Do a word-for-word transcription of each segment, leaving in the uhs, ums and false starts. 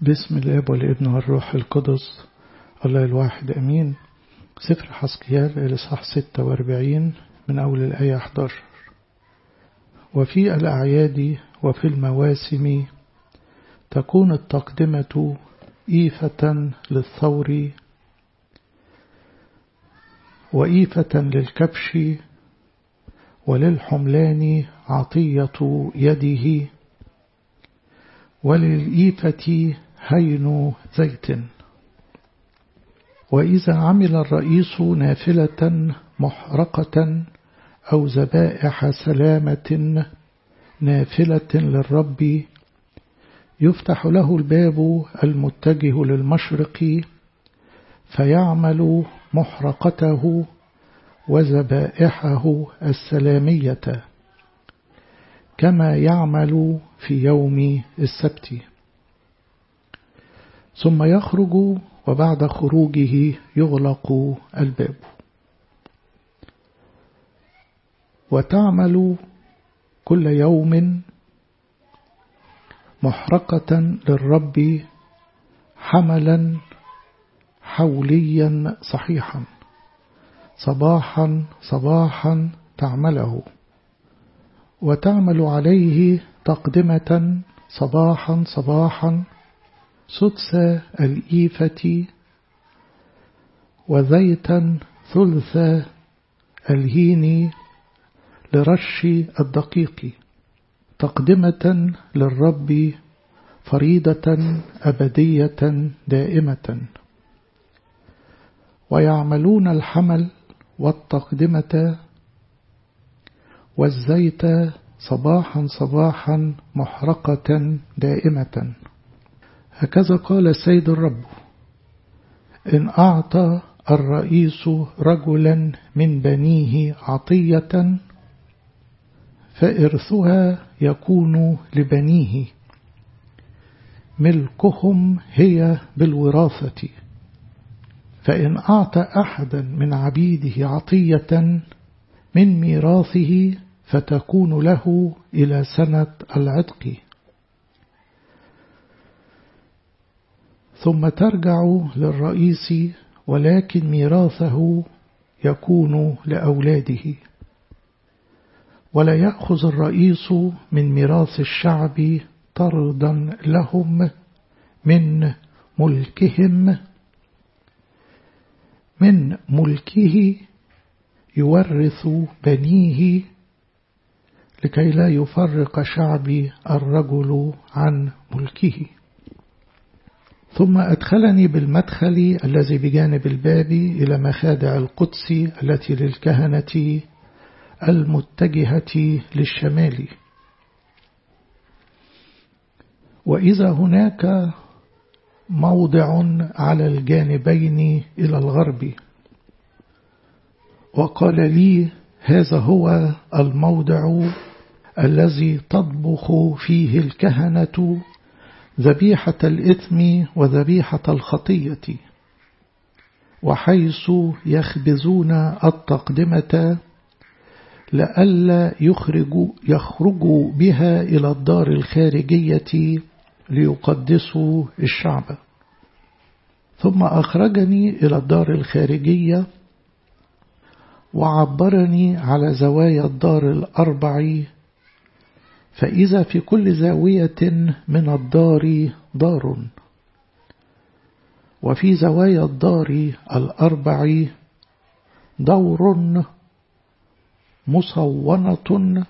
باسم الاب والابن والروح القدس الله الواحد امين. سفر حسقيال الاصحاح ستة وأربعين من اول الايه أحد عشر. وفي الاعياد وفي المواسم تكون التقدمة إيفة للثور وإيفة للكبش وللحملان عطية يده وللإيفة هين زيت. وإذا عمل الرئيس نافلة محرقة أو ذبائح سلامة نافلة للرب يفتح له الباب المتجه للمشرق فيعمل محرقته وذبائحه السلامية كما يعمل في يوم السبت، ثم يخرج وبعد خروجه يغلق الباب. وتعمل كل يوم محرقة للرب حملا حوليا صحيحا صباحا صباحا تعمله، وتعمل عليه تقدمة صباحا صباحا سدس الإيفة وزيتا ثلث الهين لرش الدقيق تقدمة للرب فريضة أبدية دائمة. ويعملون الحمل والتقدمة والزيت صباحا صباحا محرقة دائمة. هكذا قال السيد الرب: إن أعطى الرئيس رجلا من بنيه عطية فإرثها يكون لبنيه، ملكهم هي بالوراثة. فإن أعطى أحدا من عبيده عطية من ميراثه فتكون له إلى سنة العتق، ثم ترجع للرئيس، ولكن ميراثه يكون لأولاده. ولا يأخذ الرئيس من ميراث الشعب طردا لهم من ملكهم، من ملكه يورث بنيه، لكي لا يفرق شعبي الرجل عن ملكه. ثم أدخلني بالمدخل الذي بجانب الباب إلى مخادع القدس التي للكهنة المتجهة للشمال. وإذا هناك موضع على الجانبين إلى الغرب، وقال لي: هذا هو الموضع الذي تطبخ فيه الكهنة ذبيحة الإثم وذبيحة الخطية، وحيث يخبزون التقدمة لئلا يخرجوا, يخرجوا بها إلى الدار الخارجية ليقدسوا الشعب. ثم أخرجني إلى الدار الخارجية وعبرني على زوايا الدار الأربع، فإذا في كل زاوية من الدار دار، وفي زوايا الدار الأربع دور مصونة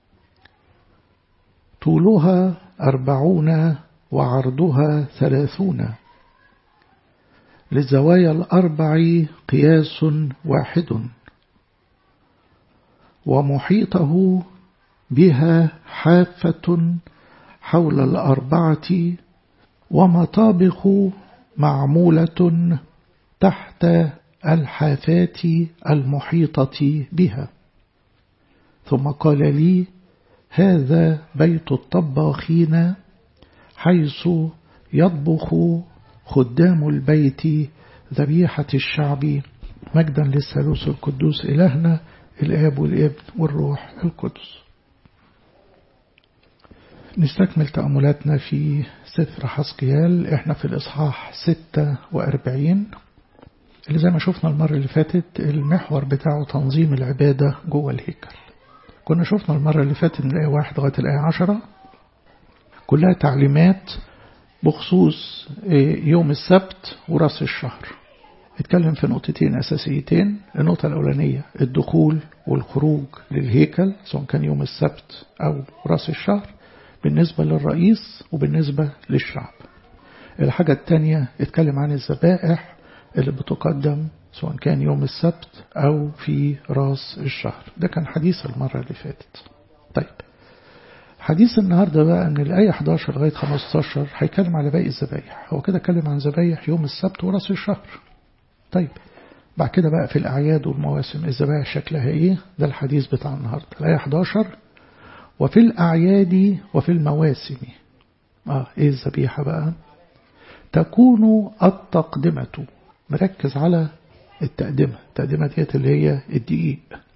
طولها أربعون وعرضها ثلاثون، للزوايا الأربع قياس واحد، ومحيطه بها حافة حول الأربعة، ومطابخ معمولة تحت الحافات المحيطة بها. ثم قال لي: هذا بيت الطباخين، حيث يطبخ خدام البيت ذبيحة الشعب، مجدا للثالوث القدوس إلهنا الآب والابن والروح القدس. نستكمل تأملاتنا في سفر حزقيال. احنا في الإصحاح ستة وأربعين اللي زي ما شفنا المرة اللي فاتت المحور بتاعه تنظيم العبادة جوه الهيكل. كنا شفنا المرة اللي فاتت من الآية واحد لغاية الآية عشرة كلها تعليمات بخصوص يوم السبت ورأس الشهر. اتكلم في نقطتين أساسيتين. النقطة الأولانية الدخول والخروج للهيكل سواء كان يوم السبت أو رأس الشهر بالنسبة للرئيس وبالنسبة للشعب. الحاجة الثانية اتكلم عن الذبائح اللي بتقدم سواء كان يوم السبت أو في رأس الشهر. ده كان حديث المرة اللي فاتت. طيب حديث النهاردة بقى أن الآية إحدى عشر لغاية خمسة عشر هيكلم على باقي الذبائح. هو كده اتكلم عن ذبائح يوم السبت ورأس الشهر. طيب بعد كده بقى في الأعياد والمواسم الذبائح شكلها إيه؟ ده الحديث بتاع النهاردة الآية إحدى عشر. وفي الأعياد وفي المواسم آه إيه الذبيحة بقى؟ تكون التقدمة. مركز على التقدمة. التقدمة ديت اللي هي الدقيق.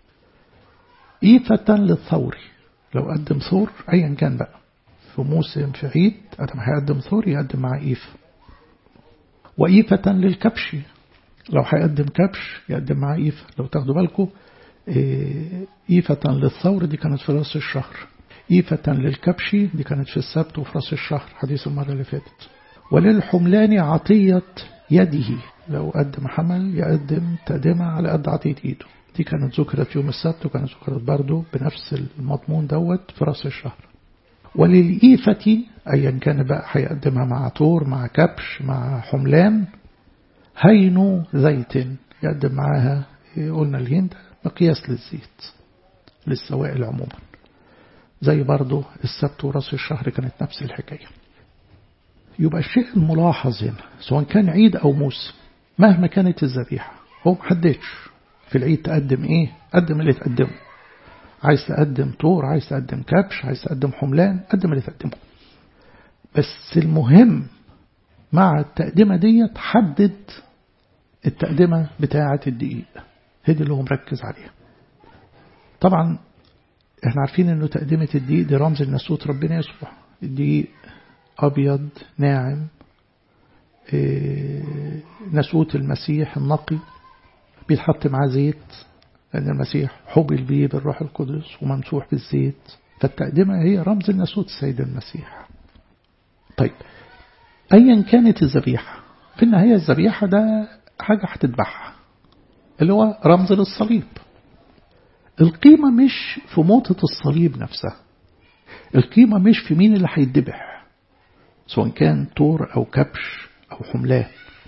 إيفة للثور. لو قدم ثور أيا كان بقى في موسم في عيد أدم هيقدم ثور يقدم مع إيفة. وإيفة للكبش. لو هيقدم كبش يقدم مع إيفة. لو تاخدوا بالكم إيفة للثور دي كانت في رأس الشهر. إيفة للكبش دي كانت في السبت وفي رأس الشهر حديث المرة اللي فاتت. وللحملان عطية يده. لو قدم حمل يقدم تقدمة على قد عطية إيده. دي كانت ذكرت يوم السبت وكانت ذكرت برضو بنفس المضمون دوت في رأس الشهر. وللإيفة أيا كان بقى هيقدمها مع طور مع كبش مع حملان هينو زيت. يقدم معاها قلنا الهين ده مقياس للزيت للسوائل عموما. زي برضو السبت ورأس الشهر كانت نفس الحكاية. يبقى الشيء الملاحظ هنا سواء كان عيد أو موسم مهما كانت الذبيحة هو محددش في العيد تقدم إيه. قدم اللي تقدمه. عايز تقدم طور عايز تقدم كبش عايز تقدم حملان قدم اللي تقدمه. بس المهم مع التقدمة دي تحدد التقدمة بتاعة الدقيق. هدي اللي هو مركز عليها. طبعا احنا عارفين انه تقدمة الدقيق دي رمز لناسوت ربنا يسوع. الدقيق أبيض ناعم إيه ناسوت المسيح النقي بيتحط معاه زيت لأن المسيح حبل بيه بالروح القدس وممسوح بالزيت. فالتقدمة هي رمز الناسوت السيد المسيح. طيب أيا كانت الذبيحة في النهاية الذبيحة ده حاجة هتذبحها اللي هو رمز للصليب. القيمة مش في موتة الصليب نفسها. القيمة مش في مين اللي هيتذبح سواء كان طور أو كبش أو حملان.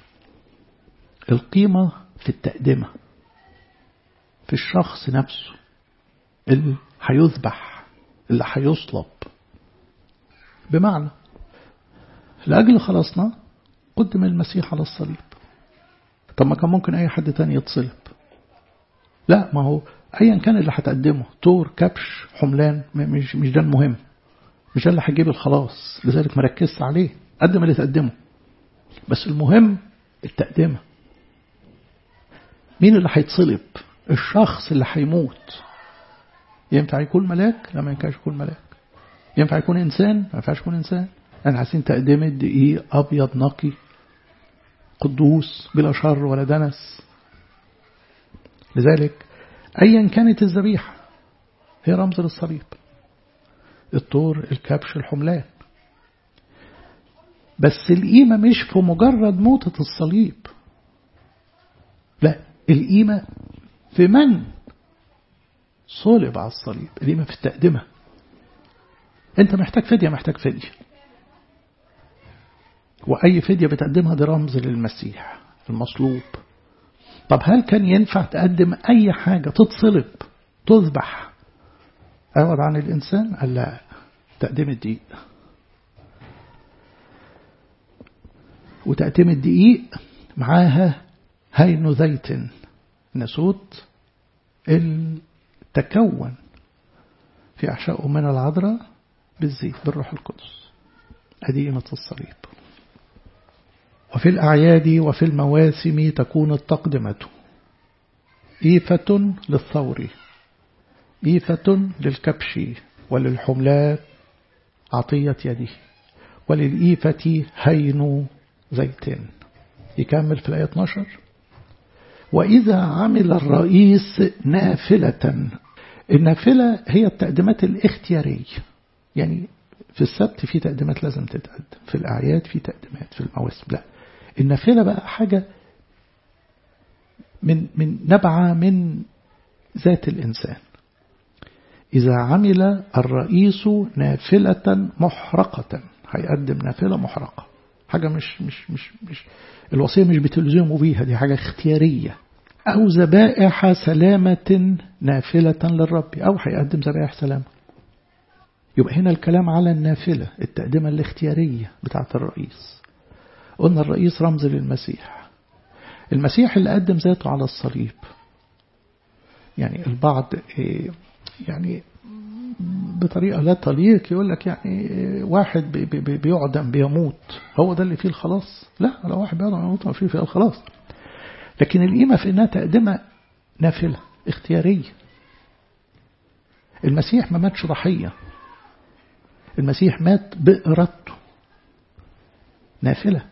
القيمة في التقدمة في الشخص نفسه اللي هيذبح اللي هيصلب. بمعنى لأجل خلاصنا قدم المسيح على الصليب. طب ما كان ممكن أي حد تاني يتصلب. لا ما هو أيا كان اللي هتقدمه طور كبش حملان مش, مش ده المهم. مش ده اللي هيجيب الخلاص. لذلك مركزت عليه. قدم اللي تقدمه. بس المهم التقدمة. مين اللي هيتصلب؟ الشخص اللي هيموت. ينفع يكون ملاك؟ لا ما ينفعش يكون ملاك. ينفع يكون إنسان؟ ما ينفعش يكون إنسان. أنا عايزين تقدمة دقيق أبيض نقي قدوس بلا شر ولا دنس. لذلك أيا كانت الذبيحة هي رمز للصليب. الطور الكبش الحملان. بس القيمة مش في مجرد موتة الصليب. لا القيمة في من صلب على الصليب. القيمة في التقدمة. انت محتاج فدية محتاج فدية. وأي فدية بتقدمها دي رمز للمسيح المصلوب. طب هل كان ينفع تقدم أي حاجة تتصلب تذبح أعوض عن الإنسان؟ قال لا. تقديم الدقيق. وتقديم الدقيق معاها هين زيت ناسوت التكون في أحشائه من العذراء بالزيت بالروح القدس. هذه قيمة الصليب. وفي الأعياد وفي المواسم تكون التقدمة إيفة للثور إيفة للكبش وللحملات عطية يده، وللإيفة هين زيت. يكمل في الآية اثناشر: وإذا عمل الرئيس نافلة. النافلة هي التقديمات الاختيارية، يعني في السبت في تقديمات لازم تتقدم، في الأعياد في تقديمات، في المواسم لا. النافلة بقى حاجة من من نبعة من ذات الإنسان. إذا عمل الرئيس نافلة محرقة، هيقدم نافلة محرقة، حاجة مش مش مش مش الوصية مش بتلزمه بيها، دي حاجة اختيارية. أو ذبائح سلامة نافلة للرب، أو هيقدم ذبائح سلامة. يبقى هنا الكلام على النافلة، التقدمة الاختيارية بتاعة الرئيس. قلنا الرئيس رمز للمسيح، المسيح اللي قدم ذاته على الصليب. يعني البعض يعني بطريقة لا تليق يقول لك يعني واحد بيعدم بيموت هو ده اللي فيه الخلاص. لا، لو واحد بيعدم بيموت ما فيه فيه الخلاص. لكن القيمة في إنها تقدمة نافلة اختيارية. المسيح ما ماتش ضحية، المسيح مات بإرادته نافلة.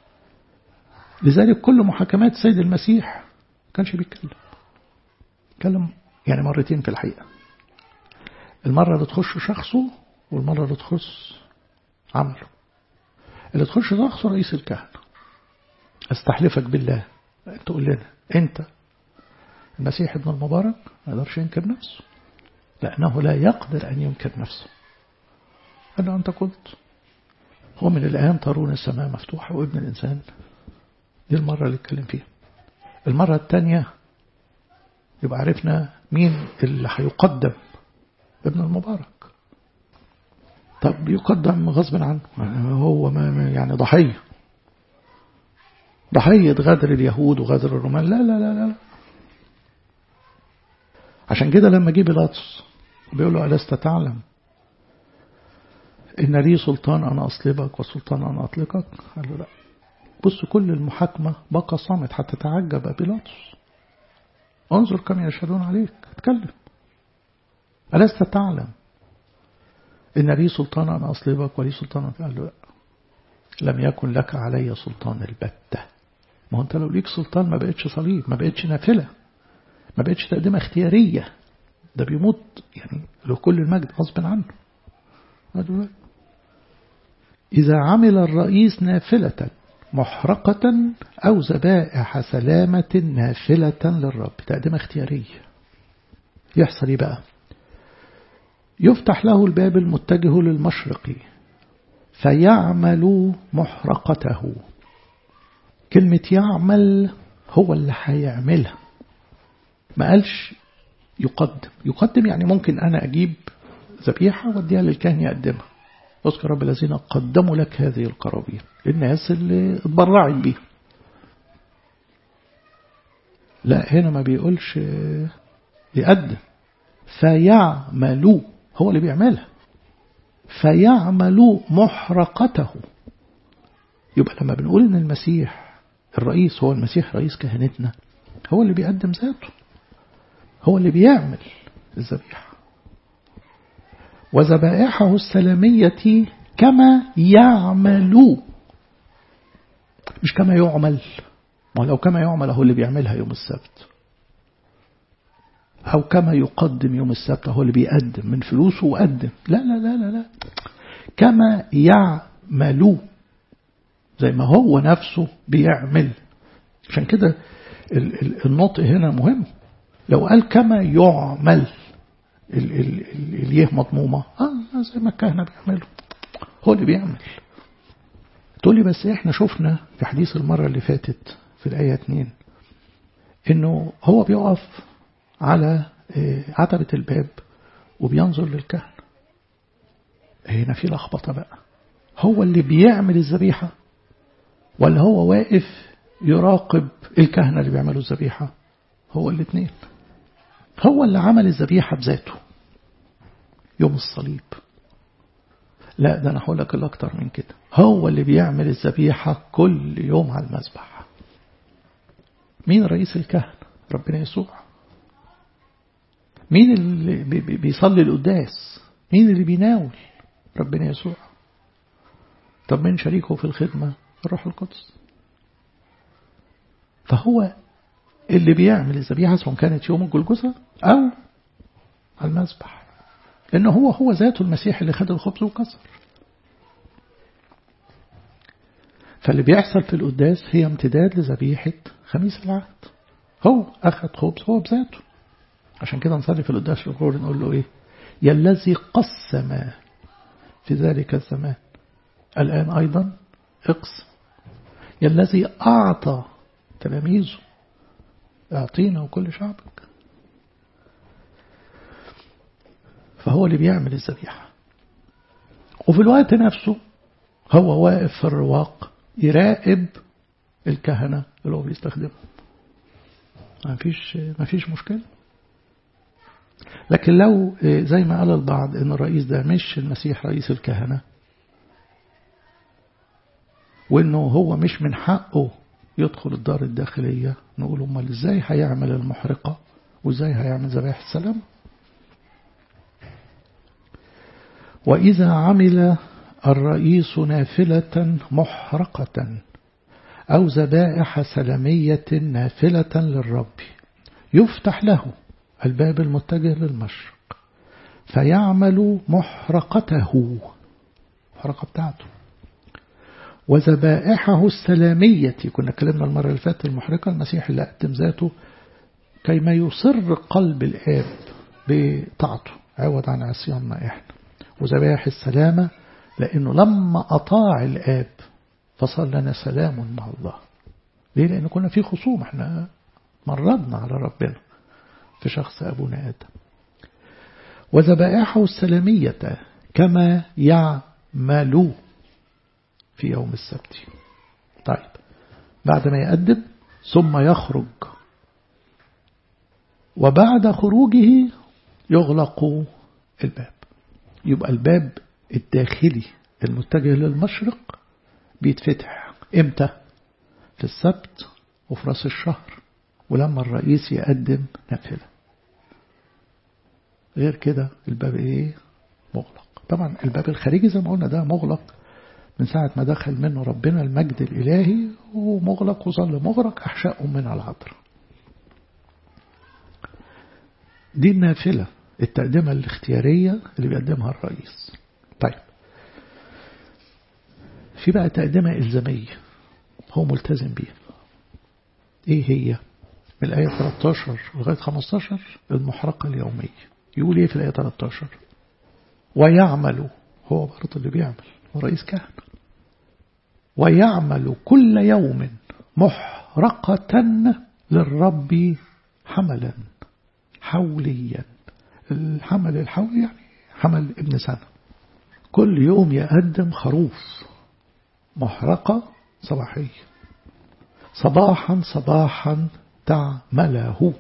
لذلك كل محاكمات سيد المسيح كانش بيتكلم، كلم يعني مرتين في الحقيقة، المرة اللي تخش شخصه والمرة اللي تخص عمله. اللي تخش شخصه رئيس الكهنة: استحلفك بالله تقول لنا انت المسيح ابن المبارك. ما يقدرش ينكر نفسه، لأنه لا يقدر أن ينكر نفسه. قال له أنت قلت هو من الآن ترون السماء مفتوحة وابن الإنسان. دي المرة اللي اتكلم فيها. المرة الثانية يبقى عرفنا مين اللي هيقدم، ابن المبارك. طب يقدم غصب عنه، هو ما يعني ضحية ضحية غدر اليهود وغدر الرومان. لا لا لا لا. عشان كده لما جه بيلاطس بيقول له ألست تعلم إن لي سلطان أن أصلبك وسلطان أن أطلقك؟ قال له لا. بص كل المحاكمة بقى صامت حتى تعجب بيلاطس. انظر كم يشهدون عليك، اتكلم. ألست تعلم إن لي سلطان أن أصلبك ولي سلطان أن... قال له لا. لم يكن لك علي سلطان البتة. ما هو أنت لو ليك سلطان ما بقتش صليب، ما بقتش نافلة، ما بقتش تقدمة اختيارية. ده بيموت يعني له كل المجد غصب عنه. قال له لا. إذا عمل الرئيس نافلة محرقة أو ذبائح سلامة نافلة للرب، تقدمة اختيارية، يحصل ايه بقى؟ يفتح له الباب المتجه للمشرق فيعمل محرقته. كلمة يعمل هو اللي هيعملها، ما قالش يقدم. يقدم يعني ممكن أنا أجيب ذبيحة واديها للكاهن يقدمها. اذكر رب الذين قدموا لك هذه القرابين، الناس اللي اتبرعت بيها. لا، هنا ما بيقولش يقدم. فيعملوا هو اللي بيعملها، فيعملوا محرقته. يبقى لما بنقول ان المسيح الرئيس هو المسيح رئيس كهنتنا، هو اللي بيقدم ذاته، هو اللي بيعمل الذبيحة. وذبائحه السلامية كما يعمل، مش كما يعمل. ما لو كما يعمل هو اللي بيعملها يوم السبت، أو كما يقدم يوم السبت هو اللي بيقدم من فلوسه وقدم. لا لا لا لا لا. كما يعمل زي ما هو نفسه بيعمل. عشان كده النطق هنا مهم. لو قال كما يعمل اليه مضمومة آه زي ما الكهنة بيعملوا، هو اللي بيعمل. تقول لي بس احنا شفنا في حديث المرة اللي فاتت في الآية اتنين انه هو بيقف على عتبة الباب وبينظر للكهنة. هنا في لخبطة بقى، هو اللي بيعمل الذبيحة ولا هو واقف يراقب الكهنة اللي بيعملوا الذبيحة؟ هو الاثنين. هو اللي عمل الذبيحة بذاته يوم الصليب. لا، ده أنا هقول لك الأكتر من كده، هو اللي بيعمل الذبيحة كل يوم على المذبح. مين رئيس الكهنة؟ ربنا يسوع. مين اللي بيصلي القداس؟ مين اللي بيناول؟ ربنا يسوع. طب من شريكه في الخدمة؟ الروح القدس. فهو اللي بيعمل الذبيحة سواء كانت يوم الجلجثة أو على المذبح، لأنه هو هو ذاته المسيح اللي خد الخبز وكسر. فاللي بيحصل في القداس هي امتداد لذبيحة خميس العهد. هو أخذ خبز هو بذاته. عشان كده نصلي في القداس الغور نقول له إيه؟ يا الذي قسم في ذلك الزمان الآن أيضا اقسم. يا الذي أعطى تلاميذه أعطينا وكل شعبك. فهو اللي بيعمل الذبيحة، وفي الوقت نفسه هو واقف في الرواق يراقب الكهنة اللي هو بيستخدمهم. ما فيش ما فيش مشكلة. لكن لو زي ما قال البعض ان الرئيس ده مش المسيح رئيس الكهنة، وانه هو مش من حقه يدخل الدار الداخلية، نقول امال ازاي هيعمل المحرقة وازاي هيعمل ذبائح السلام؟ وإذا عمل الرئيس نافلة محرقة أو ذبائح سلامية نافلة للرب يفتح له الباب المتجه للمشرق فيعمل محرقته، محرقة بتاعته، وذبائحه السلامية. كنا كلمنا المرة اللي فاتت المحرقة المسيح اللي قدم ذاته كيما يصر قلب الآب بطاعته عوض عن عصياننا إحنا. وذبائح السلامة لأنه لما أطاع الآب فصار لنا سلام مع الله. ليه؟ لأنه كنا في خصوم، احنا مرضنا على ربنا في شخص أبونا آدم. وذبائحه السلامية كما يعمل في يوم السبت. طيب بعد ما يقدم ثم يخرج، وبعد خروجه يغلق الباب. يبقى الباب الداخلي المتجه للمشرق بيتفتح امتى؟ في السبت وفي راس الشهر ولما الرئيس يقدم نافلة. غير كده الباب ايه؟ مغلق. طبعا الباب الخارجي زي ما قلنا ده مغلق من ساعة ما دخل منه ربنا المجد الإلهي، ومغلق وظل مغلق أحشاء من العذراء. دي النافلة التقدمة الاختيارية اللي بيقدمها الرئيس. طيب في بقى تقدمة إلزامية هو ملتزم بيها. ايه هي؟ من الآية ثلاثة عشر لغاية خمسة عشر المحرقة اليومية. يقول ايه في الآية ثلاثة عشر؟ ويعمل، هو برضه اللي بيعمل، هو رئيس كهنة. ويعمل كل يوم محرقة للرب حملا حوليا. الحمل الحولي يعني حمل ابن سنة. كل يوم يقدم خروف محرقة صباحية، صباحا صباحا تعمله.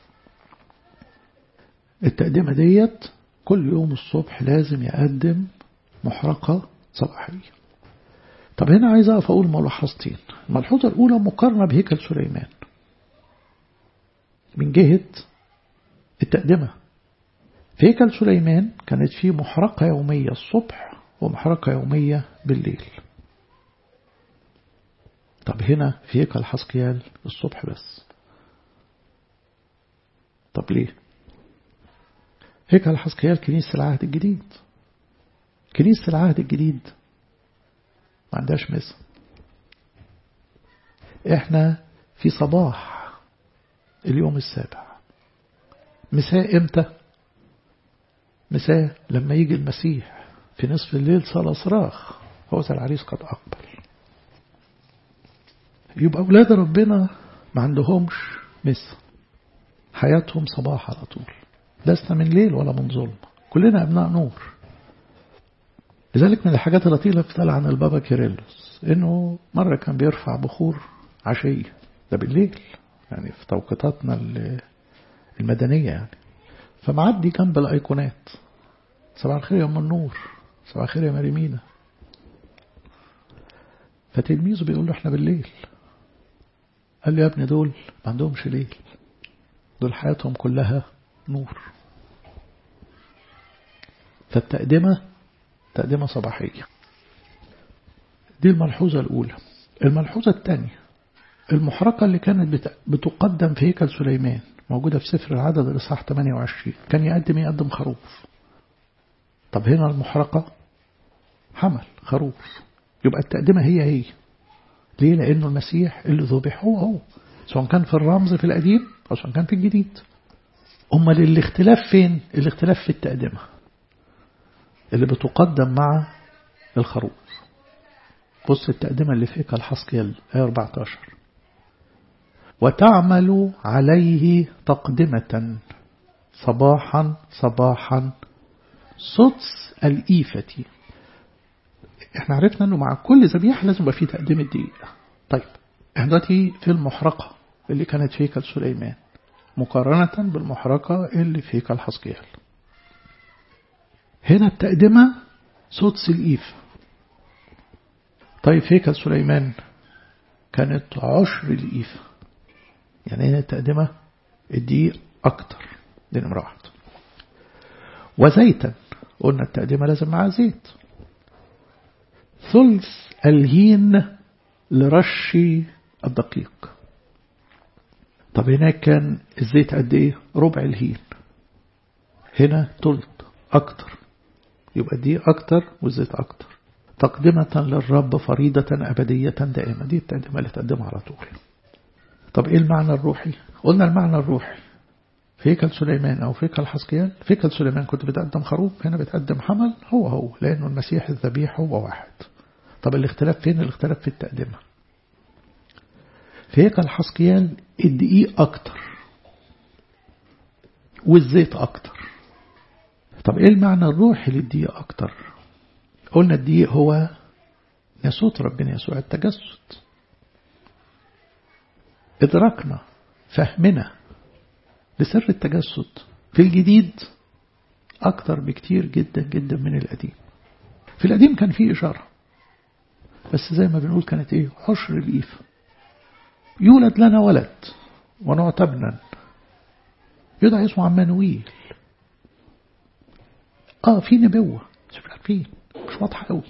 التقدمة ديت كل يوم الصبح لازم يقدم محرقة صباحية. طب هنا عايز أقف أقول ملاحظتين. الملحوظة الأولى مقارنة بهيكل سليمان من جهة التقدمة. في هيكل سليمان كانت فيه محرقة يومية الصبح ومحرقة يومية بالليل. طب هنا في هيكل حسقيال الصبح بس. طب ليه؟ هيكل حسقيال كنيسة العهد الجديد. كنيسة العهد الجديد ما عندهاش مسا. احنا في صباح اليوم السابع. مساء امتى؟ مساء لما يجي المسيح في نصف الليل صلاة صراخ هو العريس قد أقبل. يبقى أولاد ربنا ما عندهمش مسا، حياتهم صباح على طول، لسنا من ليل ولا من ظلم، كلنا أبناء نور. لذلك من الحاجات اللطيفة بتطلع عن البابا كيرلس إنه مرة كان بيرفع بخور عشية، ده بالليل يعني في توقيتاتنا المدنية يعني، فمعدي جنب الأيقونات صباح الخير يا أم النور، صباح الخير يا مريمينا، فتلميذه بيقول له احنا بالليل. قال لي يا ابني دول ما عندهمش ليل، دول حياتهم كلها نور. فالتقدمة تقدمة صباحية. دي الملحوظة الأولى. الملحوظة الثانية، المحرقة اللي كانت بتقدم في هيكل سليمان موجودة في سفر العدد الإصحاح ثمانية وعشرين، كان يقدم يقدم خروف. طب هنا المحرقة حمل خروف، يبقى التقدمة هي هي. ليه؟ لأنه المسيح اللي ذبح هو هو، سواء كان في الرمز في القديم أو سواء كان في الجديد. أمال الاختلاف فين؟ الاختلاف في التقدمة اللي بتقدم مع الخروف. بص التقدمة اللي في هيكل حسقيال آية أربعة عشر، وتعمل عليه تقدمة صباحا صباحا سدس الإيفة. احنا عرفنا انه مع كل ذبيحة لازم يبقى فيه تقدمة دقيقة. طيب احنا دلوقتي في المحرقة اللي كانت في هيكل سليمان مقارنة بالمحرقة اللي في هيكل حسقيال. هنا التقدمة سدس الإيفة. طيب في هيكل سليمان كانت عشر الإيفة، يعني هنا التقدمة الدقيق أكتر. دي نمرة واحد. وزيتا، قلنا التقدمة لازم مع زيت. ثلث الهين لرش الدقيق. طب هناك كان الزيت قد ايه؟ ربع الهين. هنا ثلث أكتر، يبقى دي أكتر والزيت أكتر. تقدمة للرب فريضة أبدية دائمة. دي التقدمة اللي تقدمها على طول. طب ايه المعنى الروحي؟ قلنا المعنى الروحي في هيكل سليمان أو في هيكل حسقيال. في هيكل سليمان كنت بتقدم خروف، هنا بتقدم حمل هو هو، لأنه المسيح الذبيح هو واحد. طب الاختلاف فين؟ الاختلاف في التقدمة. في هيكل حسقيال الدقيق أكتر والزيت أكتر. طب ايه المعنى الروحي للدقيق أكتر؟ قلنا الدقيق هو ناسوت ربنا يسوع التجسد. إدراكنا فهمنا لسر التجسد في الجديد أكتر بكتير جدا جدا من القديم. في القديم كان فيه إشارة بس زي ما بنقول كانت إيه؟ عشر الإيفة. يولد لنا ولد ونعطى ابنا يدعى اسمه عمانويل. آه في نبوة بس مش عارفين، مش واضحة قوي.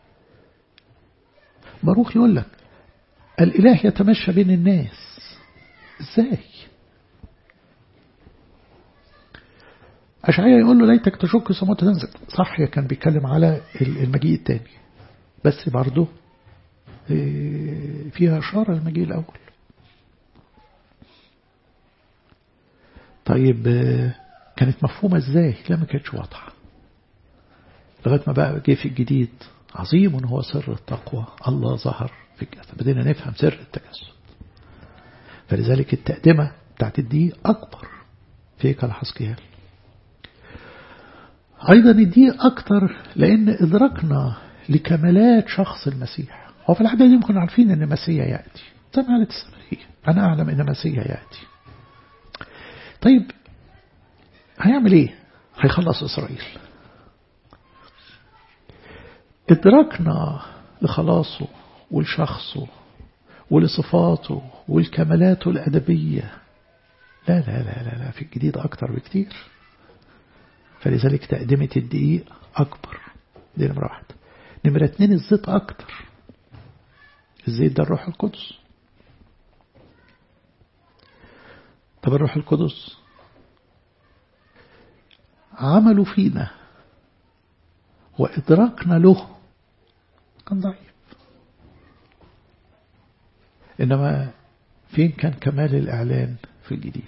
باروخ يقول لك الإله يتمشى بين الناس. إزاي؟ أشعياء يقول له ليتك تشك سموت تنزل. صح، كان بيتكلم على المجيء الثاني بس برضه فيها إشارة المجيء الأول. طيب كانت مفهومة إزاي؟ لا ما كانتش واضحة لغاية ما بقى جه في الجديد. عظيم هو سر التقوى، الله ظهر في الجسد، بدينا نفهم سر التجسد. فلذلك التقدمة بتاعت الدقيق أكبر في هيكل حسقيال. أيضا الدقيق أكتر لأن إدراكنا لكمالات شخص المسيح. هو في الحديث دي ممكن عارفين أن مسيح يأتي، زي ما قالت السمرية أنا أعلم أن مسيح يأتي. طيب هيعمل إيه؟ هيخلص إسرائيل. إدراكنا لخلاصه ولشخصه ولصفاته والكمالاته الأدبية لا لا لا لا, لا في الجديد أكتر بكتير. فلذلك تقدمة الدقيق أكبر. دي نمرة واحد. نمرة اتنين الزيت أكتر. الزيت ده الروح القدس. طب الروح القدس عملوا فينا وإدراكنا له كان ضعيف. إنما فين كان كمال الإعلان في الجديد؟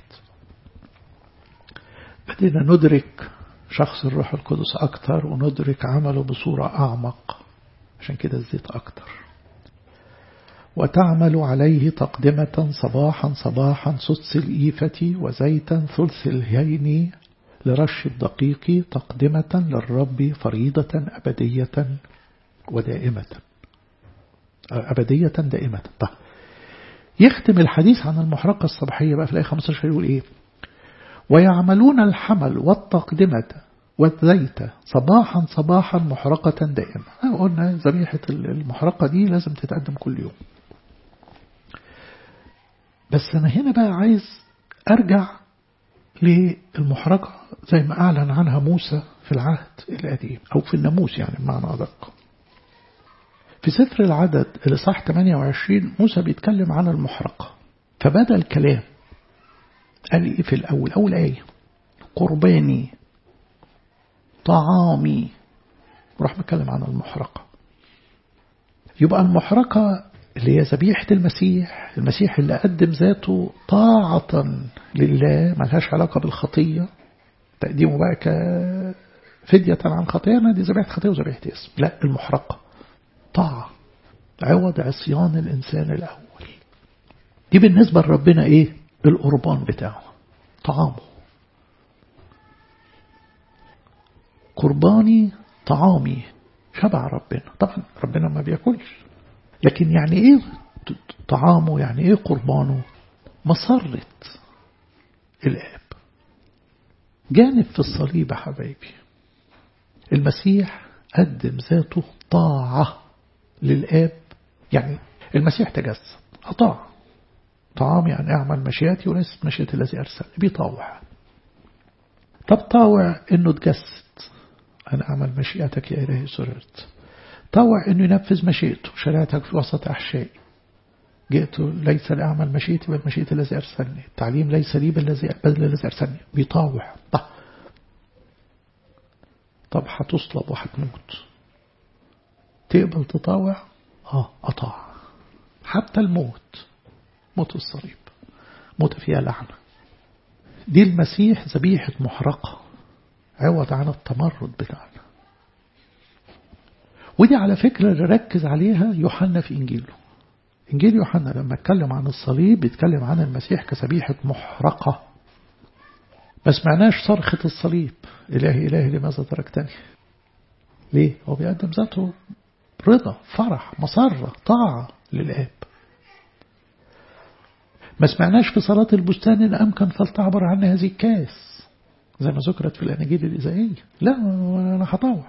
بدينا ندرك شخص الروح القدس أكتر وندرك عمله بصورة أعمق، عشان كده الزيت أكتر. وتعمل عليه تقدمة صباحا صباحا سدس الإيفة وزيتا ثلث الهين لرش الدقيق تقدمة للرب فريضة أبدية ودائمة. أبدية دائمة. طيب يختم الحديث عن المحرقة الصباحية بقى في الآية خمسة عشر يقول إيه؟ ويعملون الحمل والتقدمة والزيت صباحا صباحا محرقة دائمة. قلنا ذبيحة المحرقة دي لازم تتقدم كل يوم. بس أنا هنا بقى عايز أرجع للمحرقة زي ما أعلن عنها موسى في العهد القديم أو في الناموس يعني بمعنى أدق. في سفر العدد الإصحاح ثمانية وعشرين موسى بيتكلم عن المحرقة، فبدأ الكلام قال إيه في الأول؟ أول آية قرباني طعامي، وراح بيتكلم عن المحرقة. يبقى المحرقة اللي هي ذبيحة المسيح، المسيح اللي قدم ذاته طاعة لله، ملهاش علاقة بالخطية، تقديمه بقى كفدية عن خطيئنا، دي ذبيحة خطية وذبيحة اسم. لا، المحرقة طاعة عوض عصيان الإنسان الأول. دي بالنسبة لربنا إيه؟ القربان بتاعه، طعامه. قرباني طعامي، شبع ربنا. طبعا ربنا ما بيأكلش، لكن يعني إيه طعامه؟ يعني إيه قربانه؟ مسرة الآب. جانب في الصليب يا حبايبي، المسيح قدم ذاته طاعة للآب. يعني المسيح تجسد، أطاع. طعام يعني أعمل مشيئتي وليست مشيئة الذي أرسلني، بيطاوع. طب طاوع إنه تجسد، أنا أعمل مشيئتك يا إلهي سررت. طاوع إنه ينفذ مشيئته، شريعتك في وسط أحشائي. جئت ليس لأعمل مشيئتي بل مشيئة الذي أرسلني، التعليم ليس لي بل الذي أرسلني. بيطاوع. طب طب هتصلب وهتموت، تقبل تطاوع؟ آه أطاع حتى الموت، موت الصليب، موت فيها لعنة. دي المسيح ذبيحة محرقة عوض عن التمرد بتاعنا. ودي على فكرة اللي ركز عليها يوحنا في إنجيله. إنجيل يوحنا لما اتكلم عن الصليب بيتكلم عن المسيح كذبيحة محرقة. ما سمعناش صرخة الصليب إلهي إلهي لماذا تركتني. ليه؟ هو بيقدم ذاته رضا، فرح، مسرة، طاعة للآب. ما سمعناش في صلاة البستان إن أمكن فلتعبر عنا هذه الكاس زي ما ذكرت في الأناجيل الإزائية. لا، أنا هطاوع.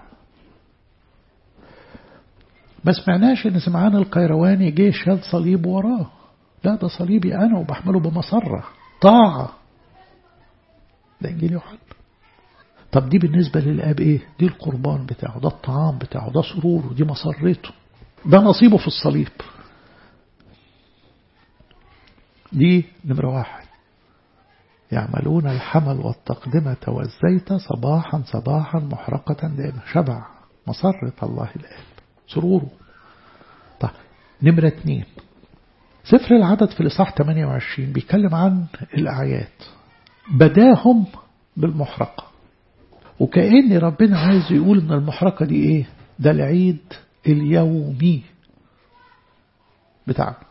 ما سمعناش إن سمعان القيرواني جه شال صليب وراه. لا، ده صليبي أنا وبحمله بمسرة، طاعة. ده إنجيل يوحنا. طب دي بالنسبة للآب إيه؟ دي القربان بتاعه، ده الطعام بتاعه، ده سروره، دي مسرته، ده نصيبه في الصليب. دي نمرة واحد. يعملون الحمل والتقدمة والزيت صباحا صباحا محرقة دائما، شبع، مسرة الله الآب، سروره. طيب نمرة اتنين، سفر العدد في الإصحاح ثمانية وعشرين بيتكلم عن الأعياد، بداهم بالمحرقة. وكأن ربنا عايز يقول ان المحرقة دي ايه؟ ده العيد اليومي بتاعنا.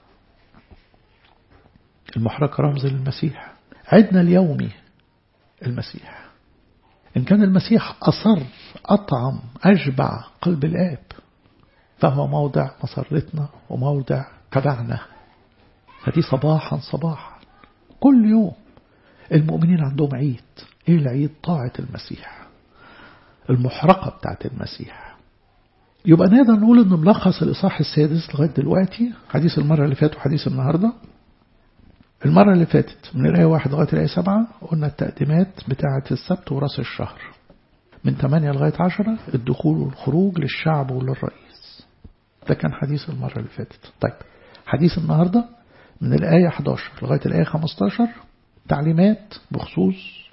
المحرقة رمز للمسيح، عيدنا اليومي المسيح. إن كان المسيح أصر أطعم أشبع قلب الآب، فهو موضع مسرتنا وموضع تبعنا. فدي صباحا صباحا كل يوم المؤمنين عندهم عيد. إيه العيد؟ طاعة المسيح، المحرقة بتاعت المسيح. يبقى نقدر نقول إن ملخص الإصحاح السادس لغاية دلوقتي، حديث المرة اللي فاتت وحديث النهاردة. المرة اللي فاتت من الآية واحد لغاية الآية سبعة قلنا التقديمات بتاعة السبت ورأس الشهر، من ثمانية لغاية عشرة الدخول والخروج للشعب وللرئيس. ده كان حديث المرة اللي فاتت. طيب حديث النهاردة من الآية إحدى عشر لغاية الآية خمسة عشر تعليمات بخصوص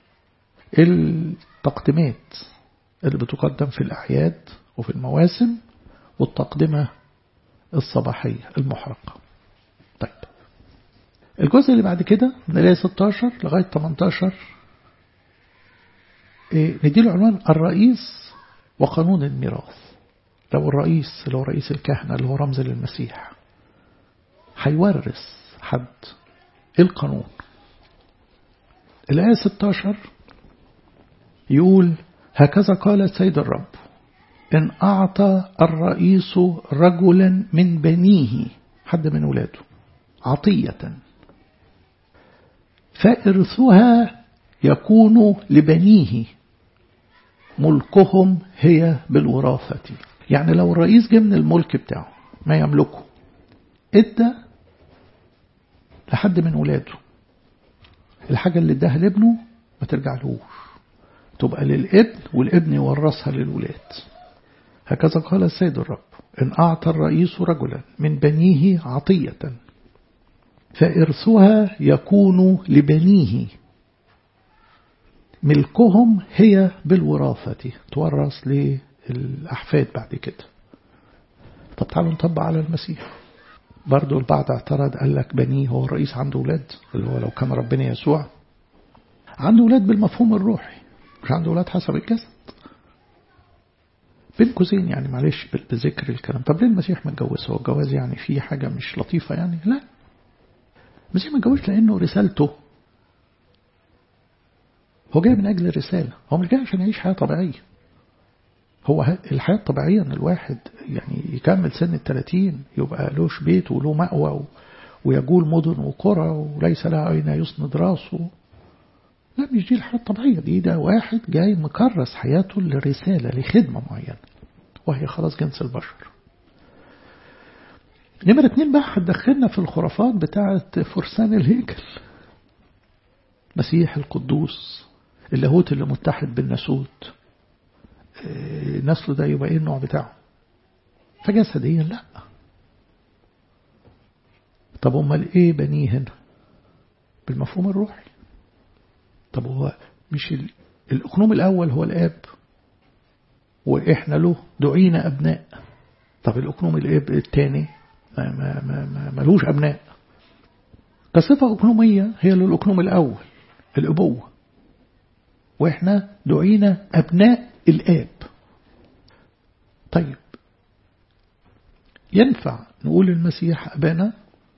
التقديمات اللي بتقدم في الأعياد وفي المواسم، والتقدمة الصباحية المحرقة. طيب الجزء اللي بعد كده من الآية ستة عشر لغاية ثمانية عشر إيه نديله عنوان الرئيس وقانون الميراث. لو الرئيس لو رئيس الكهنة اللي هو رمز للمسيح هيورث حد، إيه القانون؟ الآية ستة عشر يقول هكذا قال السيد الرب إن أعطى الرئيس رجلا من بنيه، حد من ولاده، عطية، فإرثها يكون لبنيه، ملكهم هي بالوراثة. يعني لو الرئيس جه من الملك بتاعه ما يملكه ادى لحد من ولاده، الحاجة اللي اداها لابنه ما ترجع لهوش، تبقى للابن والابن يورثها للولاد. هكذا قال السيد الرب: إن أعطى الرئيس رجلا من بنيه عطية فإرثها يكون لبنيه، ملكهم هي بالوراثة، تورث للأحفاد بعد كده. طب تعالوا نطبق على المسيح. برضو البعض اعترض قال لك بنيه، هو الرئيس عنده أولاد؟ اللي هو لو كان ربنا يسوع عنده أولاد بالمفهوم الروحي، مش عنده أولاد حسب الجسد. بين قوسين يعني معلش بذكر الكلام. طب ليه المسيح متجوز؟ هو الجواز يعني فيه حاجة مش لطيفة يعني؟ لا، المسيح متجوز لأنه رسالته، هو جاي من أجل الرسالة، هو مش جاي عشان يعيش حياة طبيعية. هو الحياة الطبيعية أن الواحد يعني يكمل سن الثلاثين يبقى لوش بيت وله مأوى ويجول مدن وقرى وليس لها أين يسند راسه. لا، مش دي الحياة الطبيعية دي. ده واحد جاي مكرس حياته لرسالة لخدمة معينة، وهي خلاص جنس البشر. نمرة اتنين بقى هتدخلنا في الخرافات بتاعة فرسان الهيكل. مسيح القدوس اللاهوت اللي متحد بالناسوت، نسله ده يبقى ايه النوع بتاعه؟ فجسديا لا. طب امال ايه بنيه هنا؟ بالمفهوم الروحي. طب هو مش الأقنوم الأول هو الآب وإحنا له دعينا أبناء. طب الأقنوم الآب الثاني ما ما ما ما ملوش أبناء. كصفة أقنومية هي للأقنوم الأول الأبوة، وإحنا دعينا أبناء الآب. طيب ينفع نقول المسيح أبانا؟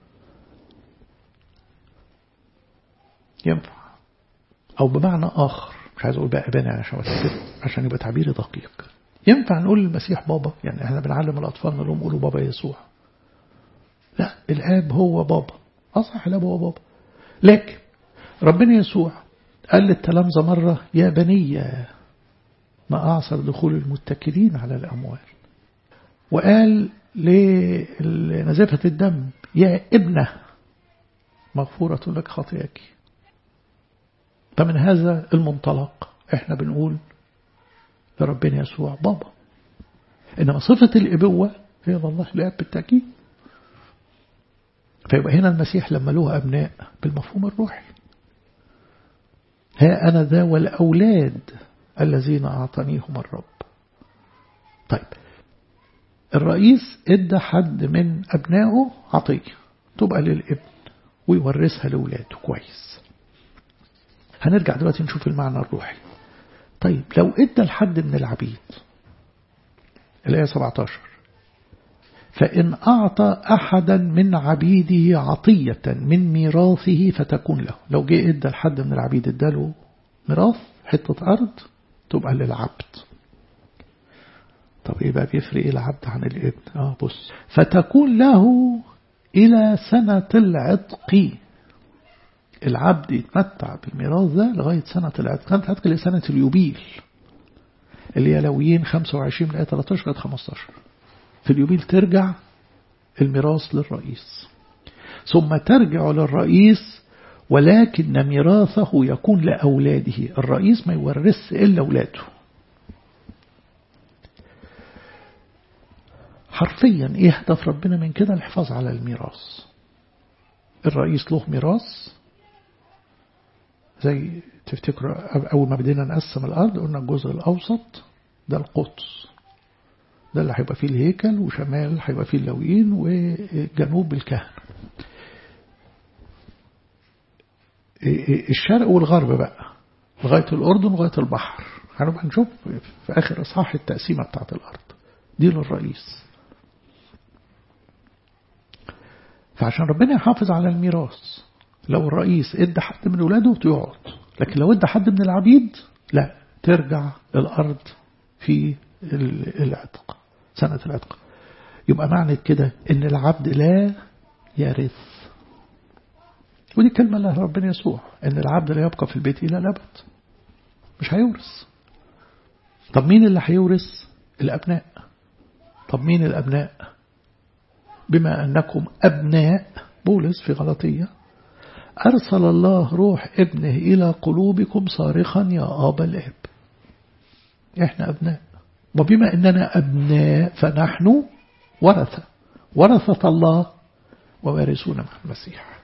ينفع، أو بمعنى آخر، مش عايز أقول بقى أبانا عشان عشان يبقى تعبيري دقيق. ينفع نقول المسيح بابا؟ يعني احنا بنعلم الأطفال نقول قولوا بابا يسوع. لا، الآب هو بابا، أصح الآب هو بابا. لكن ربنا يسوع قال للتلامذة مرة: يا بني ما أعصر دخول المتكلين على الأموال. وقال لنزفة الدم: يا ابنه مغفورة لك خطيئك. فمن هذا المنطلق احنا بنقول لربنا يسوع بابا. إنما صفة الإبوة هي الله الآب بالتأكيد. فيبقى هنا المسيح لما له أبناء بالمفهوم الروحي: ها أنا ذا والأولاد الذين أعطانيهم الرب. طيب الرئيس ادى حد من أبنائه عطية تبقى للابن ويورثها لأولاده، كويس. هنرجع دلوقتي نشوف المعنى الروحي. طيب لو ادى لحد من العبيد، الآية سبعة عشر: فإن أعطى أحدا من عبيده عطية من ميراثه فتكون له. لو جه ادى لحد من العبيد اداله ميراث حتة أرض تبقى للعبد. طب إيه بقى بيفرق إيه العبد عن الابن؟ آه بص: فتكون له إلى سنة العتق. العبد يتمتع بالميراث ده لغاية سنة العتق. سنة العتق اللي سنة اليوبيل، اللي هي لويين خمسة وعشرين من آية ثلاثة عشر لغاية خمسة عشر. في اليوبيل ترجع الميراث للرئيس، ثم ترجع للرئيس ولكن ميراثه يكون لأولاده. الرئيس ما يورث إلا أولاده. حرفيا إيه هدف ربنا من كده؟ الحفاظ على الميراث. الرئيس له ميراث، زي تفتكروا أول ما بدينا نقسم الأرض قلنا الجزء الأوسط ده القدس، ده اللي هيبقى فيه الهيكل، وشمال هيبقى فيه اللويين، وجنوب الكهنة. الشرق والغرب بقى لغاية الأردن لغاية البحر. هنبقى نشوف في آخر إصحاح التقسيمة بتاعت الأرض دي للرئيس. فعشان ربنا يحافظ على الميراث، لو الرئيس ادى حد من ولاده تقعد، لكن لو ادى حد من العبيد لا، ترجع الأرض في العتق، سنة العتق. يبقى معنى كده ان العبد لا يرث. ودي كلمة لها ربنا يسوع، ان العبد لا يبقى في البيت إلى الأبد، مش هيورث. طب مين اللي هيورث؟ الأبناء. طب مين الأبناء؟ بما أنكم أبناء، بولس في غلطية: أرسل الله روح ابنه إلى قلوبكم صارخا يا آبا الآب. إحنا أبناء، وبما أننا أبناء فنحن ورثة، ورثة الله ووارثون مع المسيح.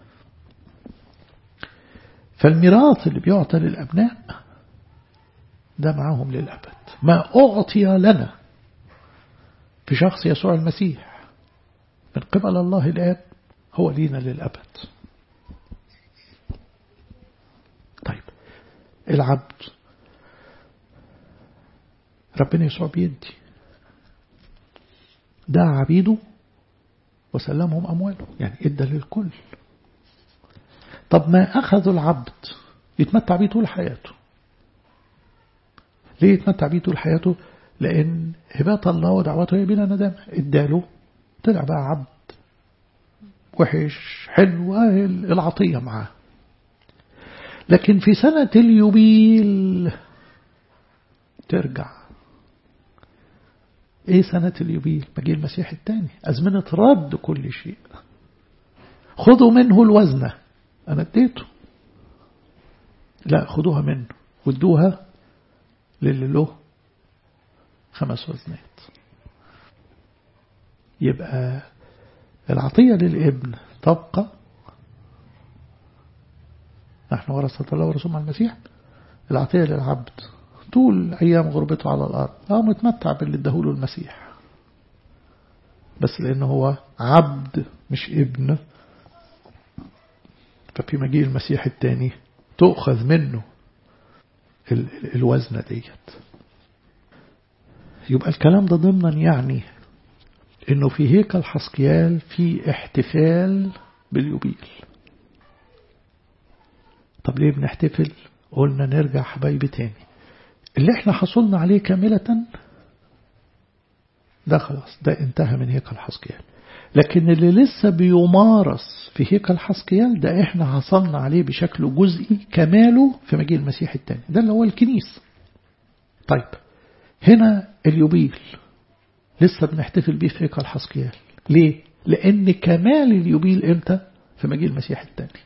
فالميراث اللي بيعطى للأبناء ده معهم للأبد، ما أعطي لنا في شخص يسوع المسيح من قبل الله الآب هو لينا للأبد. طيب العبد ربنا يسوع بيدي ده عبيده وسلمهم أمواله، يعني إدى للكل. طب ما أخذوا العبد يتمتع بيه طول حياته. ليه يتمتع بيه طول حياته؟ لأن هبات الله ودعوته هي بلا ندامة. إداله طلع بقى عبد وحش حلوة العطية معاه. لكن في سنة اليوبيل ترجع. ايه سنة اليوبيل؟ مجيء المسيح الثاني، أزمنة رد كل شيء. خذوا منه الوزنة، أنا اديته، لا خذوها منه وادوها للي له خمس وزنات. يبقى العطية للابن تبقى، نحن ورثة الله ورسول مع المسيح. العطية للعبد طول أيام غربته على الأرض اه متمتع باللي اداهوله المسيح، بس لأنه هو عبد مش ابن، ففي مجيء المسيح الثاني تؤخذ منه الوزنة ديت. يبقى الكلام ده ضمنا يعني انه في هيكل حسقيال في احتفال باليوبيل. طب ليه بنحتفل؟ قلنا نرجع حبايبي تاني، اللي احنا حصلنا عليه كاملة ده خلاص، ده انتهى من هيكل حسقيال. لكن اللي لسه بيمارس في هيكل حسقيال ده احنا حصلنا عليه بشكل جزئي كماله في مجيء المسيح الثاني، ده اللي هو الكنيسة. طيب هنا اليوبيل لسه بنحتفل بيه في هيكل حسقيال. ليه؟ لأن كمال اليوبيل امتى؟ في مجيء المسيح الثاني.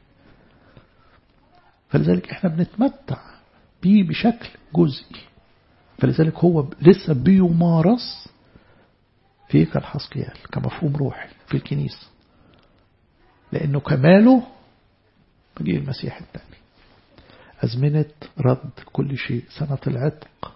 فلذلك احنا بنتمتع بيه بشكل جزئي، فلذلك هو لسه بيمارس في هيكل حسقيال كمفهوم روحي في الكنيسة، لأنه كماله مجيء المسيح الثاني، أزمنة رد كل شيء، سنة العتق.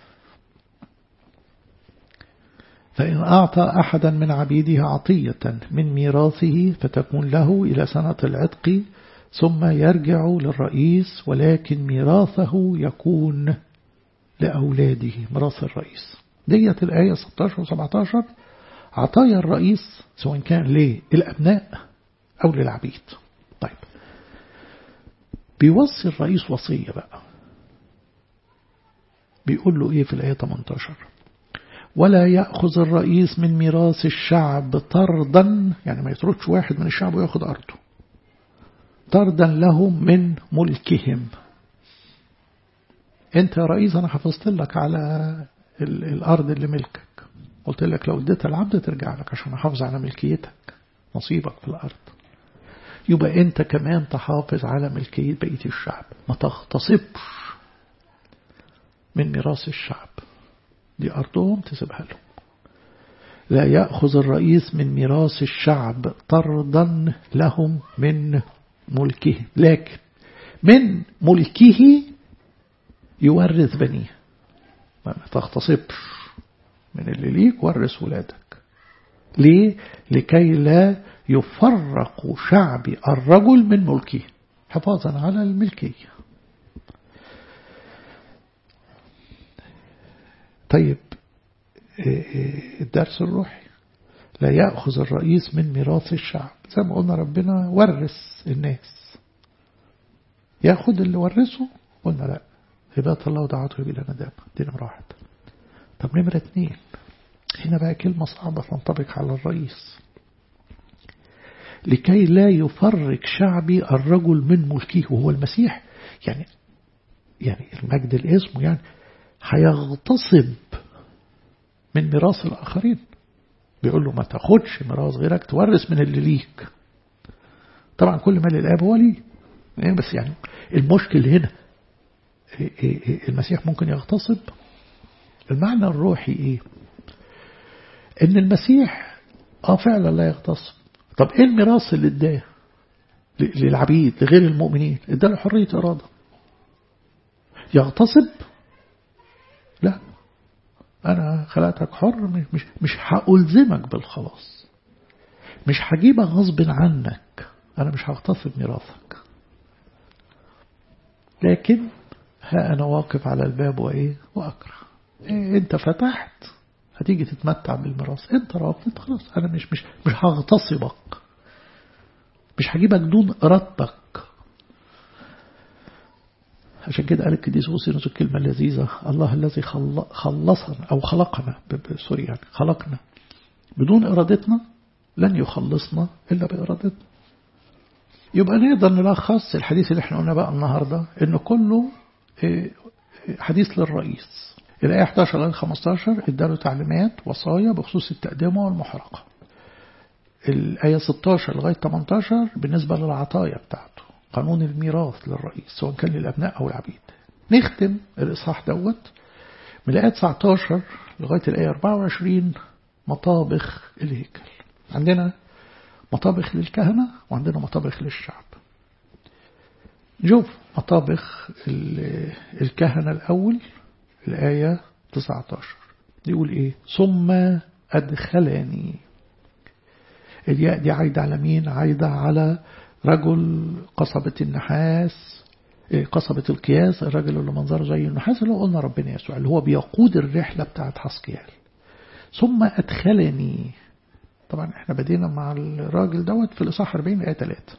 فإن أعطى أحدا من عبيده عطية من ميراثه فتكون له إلى سنة العتق ثم يرجع للرئيس، ولكن ميراثه يكون لأولاده، ميراث الرئيس. ديت الآية ستة عشر و سبعة عشر عطايا الرئيس سواء كان للأبناء أو للعبيد. طيب بيوصي الرئيس وصية بقى، بيقول له إيه في الآية ثمانية عشر؟ ولا يأخذ الرئيس من ميراث الشعب طردا، يعني ما يطردش واحد من الشعب ويأخذ أرضه، طردا لهم من ملكهم. انت يا رئيس انا حفظت لك على الارض اللي ملكك، قلت لك لو اديتها العبد ترجع لك عشان احافظ على ملكيتك، نصيبك في الارض. يبقى انت كمان تحافظ على ملكية بقية الشعب، ما تغتصبش من ميراث الشعب، دي ارضهم تسيبها لهم. لا يأخذ الرئيس من ميراث الشعب طردا لهم من ملكه، لكن من ملكه يورث بنيه. ما تغتصبش من اللي ليك، ورث ولادك. ليه؟ لكي لا يفرق شعب الرجل من ملكه، حفاظا على الملكية. طيب الدرس الروحي، لا يأخذ الرئيس من ميراث الشعب، زي ما قلنا ربنا ورث الناس، يأخذ اللي ورثه؟ قلنا لا، هبات الله ودعوته بلا ندامة، دي نمرة واحد. طب نمرة اتنين، هنا بقى كلمة صعبة تنطبق على الرئيس، لكي لا يفرق شعبي الرجل من ملكه، وهو المسيح. يعني يعني المجد الاسم يعني هيغتصب من ميراث الآخرين، بيقول له ما تاخدش ميراث غيرك، تورث من اللي ليك. طبعا كل مال الآب هو ليه، بس يعني المشكل هنا المسيح ممكن يغتصب؟ المعنى الروحي إيه؟ إن المسيح آه فعلا لا يغتصب. طب إيه الميراث اللي اداه للعبيد لغير المؤمنين؟ اداله حرية إرادة. يغتصب؟ لا، أنا خلقتك حر، مش مش هألزمك بالخلاص، مش هجيبك غصب عنك، أنا مش هغتصب ميراثك، لكن ها أنا واقف على الباب وإيه وأكره. إيه أنت فتحت هتيجي تتمتع بالميراث، أنت رافض خلاص، أنا مش مش مش هغتصبك، مش هجيبك دون إرادتك. عشان كده قال القديس أوسينوس الكلمة اللذيذة: الله الذي خلصنا أو خلقنا سوري يعني خلقنا بدون إرادتنا لن يخلصنا إلا بإرادتنا. يبقى نقدر نلخص الحديث اللي احنا قلنا بقى النهاردة إنه كله حديث للرئيس. الآية إحدى عشر لغاية خمسة عشر اداله تعليمات وصايا بخصوص التقدمة والمحرقة. الآية ستة عشر لغاية ثمانية عشر بالنسبة للعطايا بتاعته، قانون الميراث للرئيس سواء كان للأبناء أو العبيد. نختم الإصحاح دوت من الآية تسعة عشر لغاية الآية أربعة وعشرين مطابخ الهيكل. عندنا مطابخ للكهنة وعندنا مطابخ للشعب. نشوف مطابخ الكهنة الأول الآية تسعة عشر يقول إيه: ثم أدخلني. الياء دي عايدة على مين؟ عايدة على رجل قصبة النحاس، قصبة القياس، الرجل اللي منظره زي النحاس اللي قلنا ربنا يسوع، اللي هو بيقود الرحلة بتاعت حسقيال. ثم أدخلني. طبعا احنا بدينا مع الراجل دوت في الإصحاح أربعين آية ثلاثة.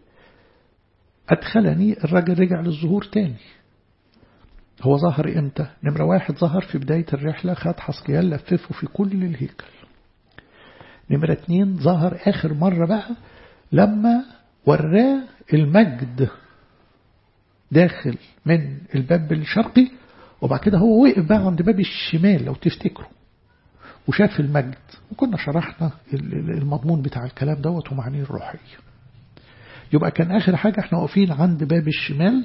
أدخلني، الراجل رجع للظهور تاني. هو ظهر امتى؟ نمرة واحد ظهر في بداية الرحلة، خد حسقيال لففه في كل الهيكل. نمرة اتنين ظهر آخر مرة بقى لما وراه المجد داخل من الباب الشرقي، وبعد كده هو وقف بقى عند باب الشمال لو تفتكروا وشاف المجد. وكنا شرحنا المضمون بتاع الكلام دوت ومعانيه الروحية. يبقى كان آخر حاجة احنا واقفين عند باب الشمال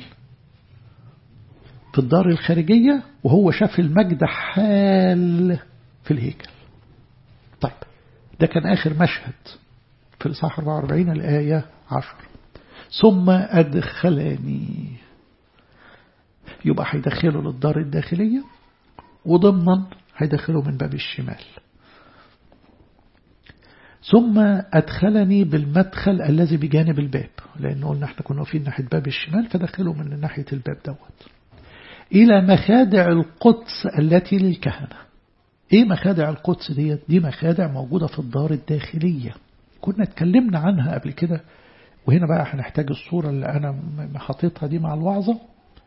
في الدار الخارجية وهو شاف المجد حال في الهيكل. طيب ده كان آخر مشهد في الإصحاح أربعة وأربعين الآية عشر. ثم أدخلني، يبقى هيدخله للدار الداخلية وضمنا هيدخله من باب الشمال. ثم أدخلني بالمدخل الذي بجانب الباب، لأنه قلنا احنا كنا في ناحية باب الشمال فدخله من ناحية الباب دوت إلى مخادع القدس التي للكهنة. ايه مخادع القدس دي؟ دي مخادع موجودة في الدار الداخلية، كنا اتكلمنا عنها قبل كده. وهنا بقى هنحتاج الصورة اللي أنا حطيتها دي مع الوعظة،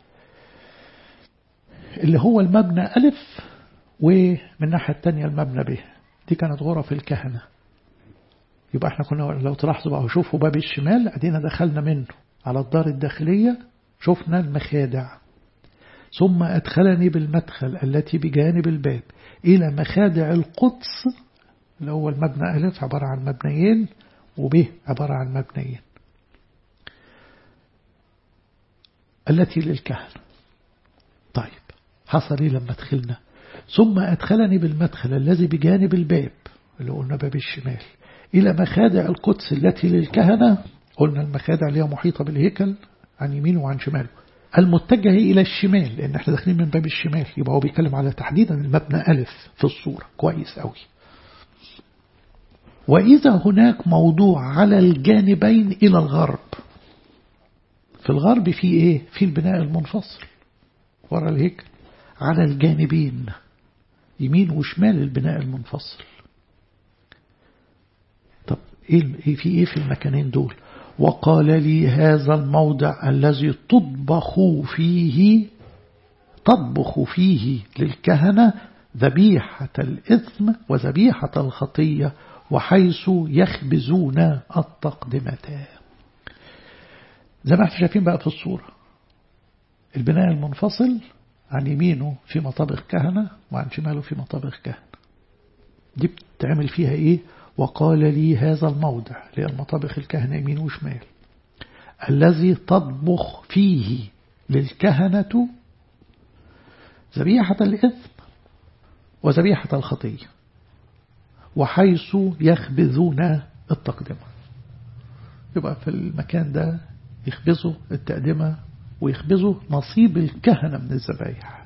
اللي هو المبنى ألف ومن الناحية التانية المبنى ب. دي كانت غرف الكهنة. يبقى احنا كنا لو تلاحظوا بقى شوفوا باب الشمال ادينا دخلنا منه على الدار الداخلية، شفنا المخادع. ثم أدخلني بالمدخل التي بجانب الباب إلى مخادع القدس، اللي هو المبنى ألف عبارة عن مبنيين وب عبارة عن مبنيين التي للكهنة. طيب حصل لي لما دخلنا ثم أدخلني بالمدخل الذي بجانب الباب اللي قلنا باب الشمال إلى مخادع القدس التي للكهنة. قلنا المخادع اللي هي محيطة بالهيكل عن يمينه وعن شماله، المتجه إلى الشمال لأن احنا داخلين من باب الشمال. يبقى هو بيتكلم على تحديدا المبنى ألف في الصورة كويس قوي. وإذا هناك موضوع على الجانبين إلى الغرب. في الغرب في إيه؟ في البناء المنفصل وراء الهيكل على الجانبين يمين وشمال البناء المنفصل. طب إيه في إيه في المكانين دول؟ وقال لي هذا الموضع الذي تطبخ فيه تطبخ فيه للكهنة ذبيحة الإثم وذبيحة الخطية وحيث يخبزون التقدمتان. زي ما احنا شايفين بقى في الصورة، البناء المنفصل عن يمينه في مطابخ كهنة وعن شماله في مطابخ كهنة. دي بتعمل فيها ايه؟ وقال لي هذا الموضع اللي هي المطابخ الكهنة يمين وشمال الذي تطبخ فيه للكهنة ذبيحة الإثم وذبيحة الخطية وحيث يخبزون التقدمة. يبقى في المكان ده يخبزوا التقدمة ويخبزوا نصيب الكهنة من الذبايح.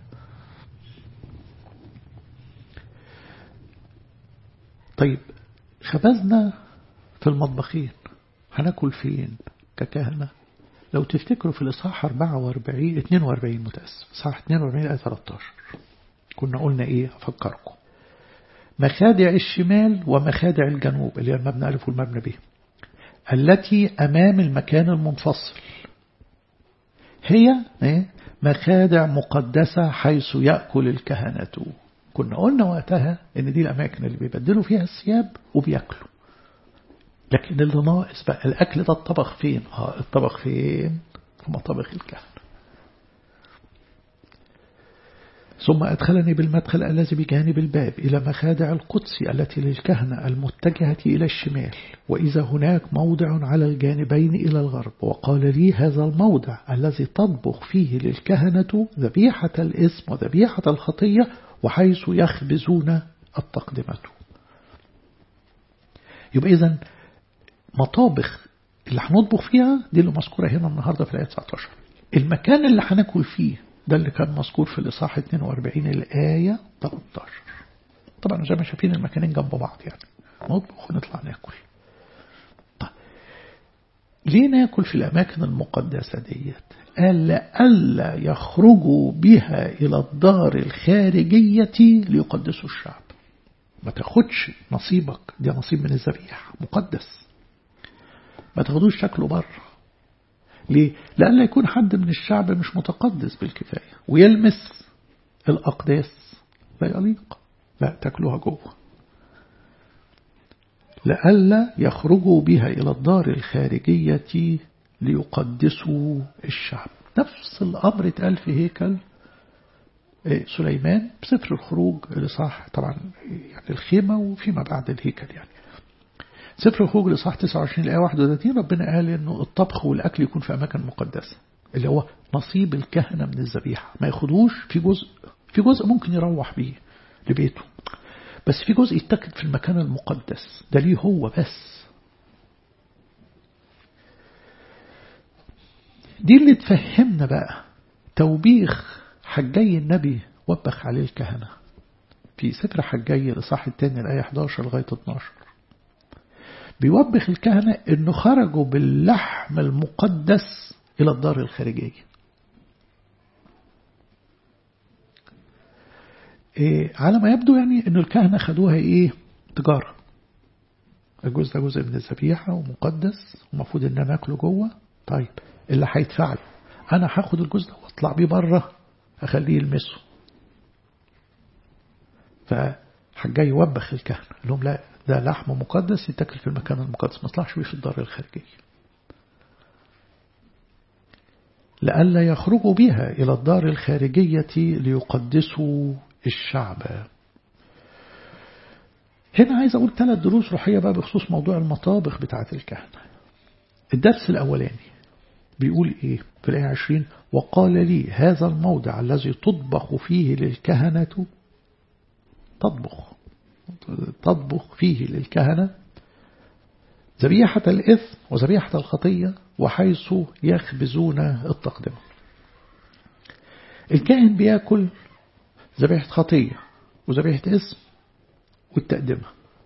طيب خبزنا في المطبخين، هناكل فين ككهنة؟ لو تفتكروا في الإصحاح أربعة وأربعين اثنين وأربعين متأسف إصحاح اثنين وأربعين آية ثلاثة عشر كنا قلنا إيه؟ أفكركم. مخادع الشمال ومخادع الجنوب اللي هي المبنى ألف والمبنى به التي أمام المكان المنفصل هي مخادع مقدسة حيث يأكل الكهنة. كنا قلنا وقتها إن دي الأماكن اللي بيبدلوا فيها الثياب وبيأكلوا. لكن اللي ناقص بقى الأكل ده الطبخ فين؟ آه الطبخ فين؟ في مطابخ الكهنة. ثم أدخلني بالمدخل الذي بجانب الباب إلى مخادع القدس التي للكهنة المتجهة إلى الشمال، وإذا هناك موضع على الجانبين إلى الغرب، وقال لي هذا الموضع الذي تطبخ فيه للكهنة ذبيحة الإثم وذبيحة الخطية وحيث يخبزون التقدمة. يبقى إذن مطابخ اللي هنطبخ فيها دي اللي مذكورة هنا النهاردة في الآية تسعة عشر. المكان اللي هناكل فيه ده اللي كان مذكور في الإصحاح اثنين وأربعين الآية ثلاثة عشر. طبعا زي ما شايفين المكانين جنب بعض، يعني نطبخ ونطلع ناكل. طيب ليه ناكل في الأماكن المقدسة ديت؟ قال لألا يخرجوا بها إلى الدار الخارجية ليقدسوا الشعب. ما تاخدش نصيبك، دي نصيب من الذبيحة مقدس، ما تاخدوش شكله بره. ليه؟ لألا يكون حد من الشعب مش متقدس بالكفاية ويلمس الأقداس لا يليق، لا تاكلوها جوه. لألا يخرجوا بها إلى الدار الخارجية ليقدسوا الشعب. نفس الأمر اتقال في هيكل سليمان بسفر الخروج الإصحاح طبعا يعني الخيمة وفيما بعد الهيكل. يعني سفر الخروج الإصحاح تسعة وعشرين الآية واحد وثلاثين ربنا قال إنه الطبخ والأكل يكون في أماكن مقدسة اللي هو نصيب الكهنة من الذبيحة، ما ياخدوش في جزء، في جزء ممكن يروح بيه لبيته، بس في جزء يتاكل في المكان المقدس ده ليه هو بس. دي اللي تفهمنا بقى توبيخ حجي النبي وبخ عليه الكهنة في سفر حجي الإصحاح الثاني الآية إحدى عشر لغاية اثني عشر. بيوبخ الكهنة إنه خرجوا باللحم المقدس إلى الدار الخارجية. إيه على ما يبدو يعني إنه الكهنة خدوها إيه تجارة. الجزء ده جزء من الذبيحة ومقدس ومفروض إن أنا أكله جوه. طيب اللي هيتفعل أنا هاخد الجزء ده وأطلع بيه بره أخليه يلمسه. فحجاي يوبخ الكهنة لهم لا ده لحم مقدس يتاكل في المكان المقدس، ما طلعش بيه في الدار الخارجية. لألا يخرجوا بها إلى الدار الخارجية ليقدسوا الشعب. هنا عايز أقول ثلاث دروس روحية بقى بخصوص موضوع المطابخ بتاعة الكهنة. الدرس الأولاني بيقول إيه في الآية عشرين؟ وقال لي هذا الموضع الذي تطبخ فيه للكهنة تطبخ تطبخ فيه للكهنة ذبيحة الإثم وذبيحة الخطية وحيث يخبزون التقدمة. الكاهن بيأكل ذبيحة خطية وذبيحة إثم والتقدمة.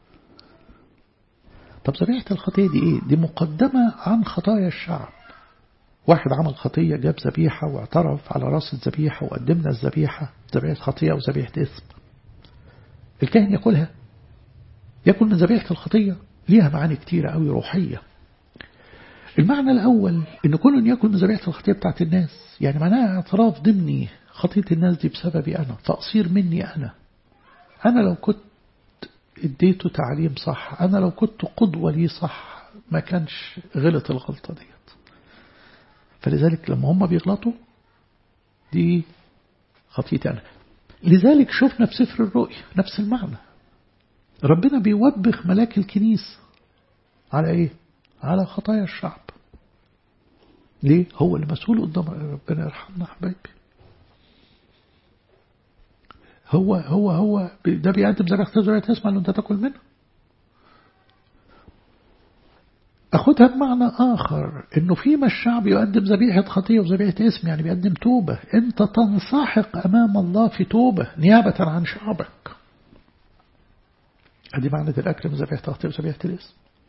طب ذبيحة الخطية دي إيه؟ دي مقدمة عن خطايا الشعب. واحد عمل خطية جاب ذبيحة واعترف على رأس الذبيحة وقدمنا الذبيحة ذبيحة خطية وذبيحة إثم. الكاهن يأكلها، يأكل من ذبيحة الخطية. ليها معاني كتيرة قوي روحية. المعنى الأول إن كل يأكل من ذبيحة الخطية بتاعت الناس، يعني معناها اعتراف ضمني خطية الناس دي بسببي أنا، تقصير مني أنا. أنا لو كنت اديته تعليم صح، أنا لو كنت قدوة لي صح، ما كانش غلط الغلطة ديت. فلذلك لما هم بيغلطوا دي خطيتي أنا. لذلك شفنا في سفر الرؤيا نفس المعنى. ربنا بيوبخ ملاك الكنيسة على إيه؟ على خطايا الشعب. ليه؟ هو اللي مسؤول قدام ربنا. يرحمنا حبايبي. هو هو هو ده بيقدم ذبيحة ذبيحة اسمها اللي انت تاكل منها. أخدها بمعنى آخر إنه فيما الشعب يقدم ذبيحة خطية وذبيحة اسم، يعني بيقدم توبة، أنت تنسحق أمام الله في توبة نيابة عن شعبك. هذه معنى الأكل من ذبيحة خطية وذبيحة الاسم.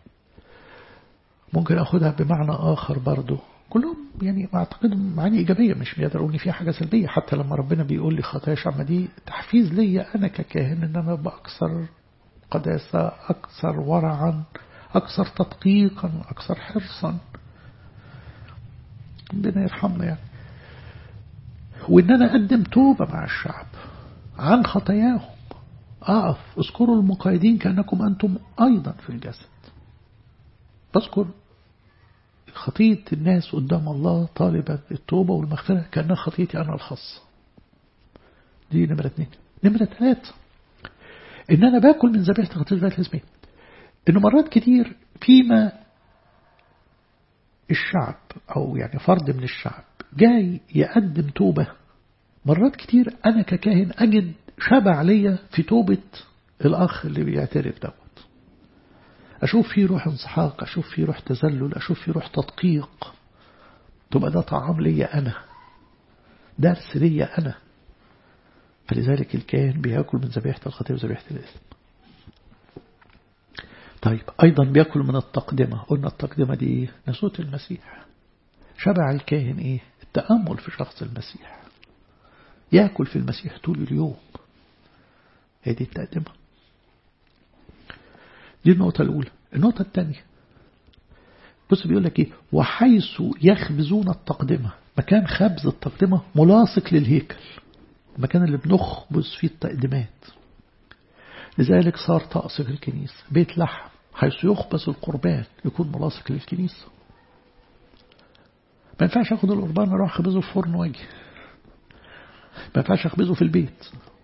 ممكن أخدها بمعنى آخر برضو، كلهم يعني أعتقد معاني إيجابية، مش بيقدر أقول فيها حاجة سلبية. حتى لما ربنا بيقول لي خطايا شعب دي تحفيز لي أنا ككاهن إن أنا بأكثر قداسة، أكثر ورعا، أكثر تدقيقا، أكثر حرصا. ربنا يرحمنا يعني. وإن أنا أقدم توبة مع الشعب عن خطاياهم. أقف اذكروا المقايدين كأنكم أنتم أيضا في الجسد. بذكر خطية الناس قدام الله طالبا التوبة والمغفرة كأنها خطيتي أنا الخاصة. دي نمرة اثنين. نمرة ثلاثة، إن أنا باكل من ذبيحة خطية ذبيحة الاسمين. إنه مرات كتير فيما الشعب أو يعني فرد من الشعب جاي يقدم توبة، مرات كتير أنا ككاهن أجد شبع ليا في توبة الأخ اللي بيعترف دوت. أشوف فيه روح انسحاق، أشوف فيه روح تذلل، أشوف فيه روح تدقيق. تبقى ده طعام ليا أنا، درس ليا أنا. فلذلك الكاهن بيأكل من ذبيحة الخطية وذبيحة الإثم. طيب أيضا بيأكل من التقدمة. قلنا التقدمة دي إيه؟ نسوت المسيح. شبع الكاهن إيه؟ التأمل في شخص المسيح، يأكل في المسيح طول اليوم. هي دي التقدمة. دي النقطة الأولى. النقطة الثانية بص بيقول لك إيه؟ وحيث يخبزون التقدمة. مكان خبز التقدمة ملاصق للهيكل، المكان اللي بنخبز فيه التقدمات. لذلك صار طقس في الكنيسة بيت لحم حيث يخبز القربان يكون ملاصق للكنيسة. ما ينفعش أخذ القربان أروح أخبزه في فرن واجي، ما ينفعش أخبزه في البيت.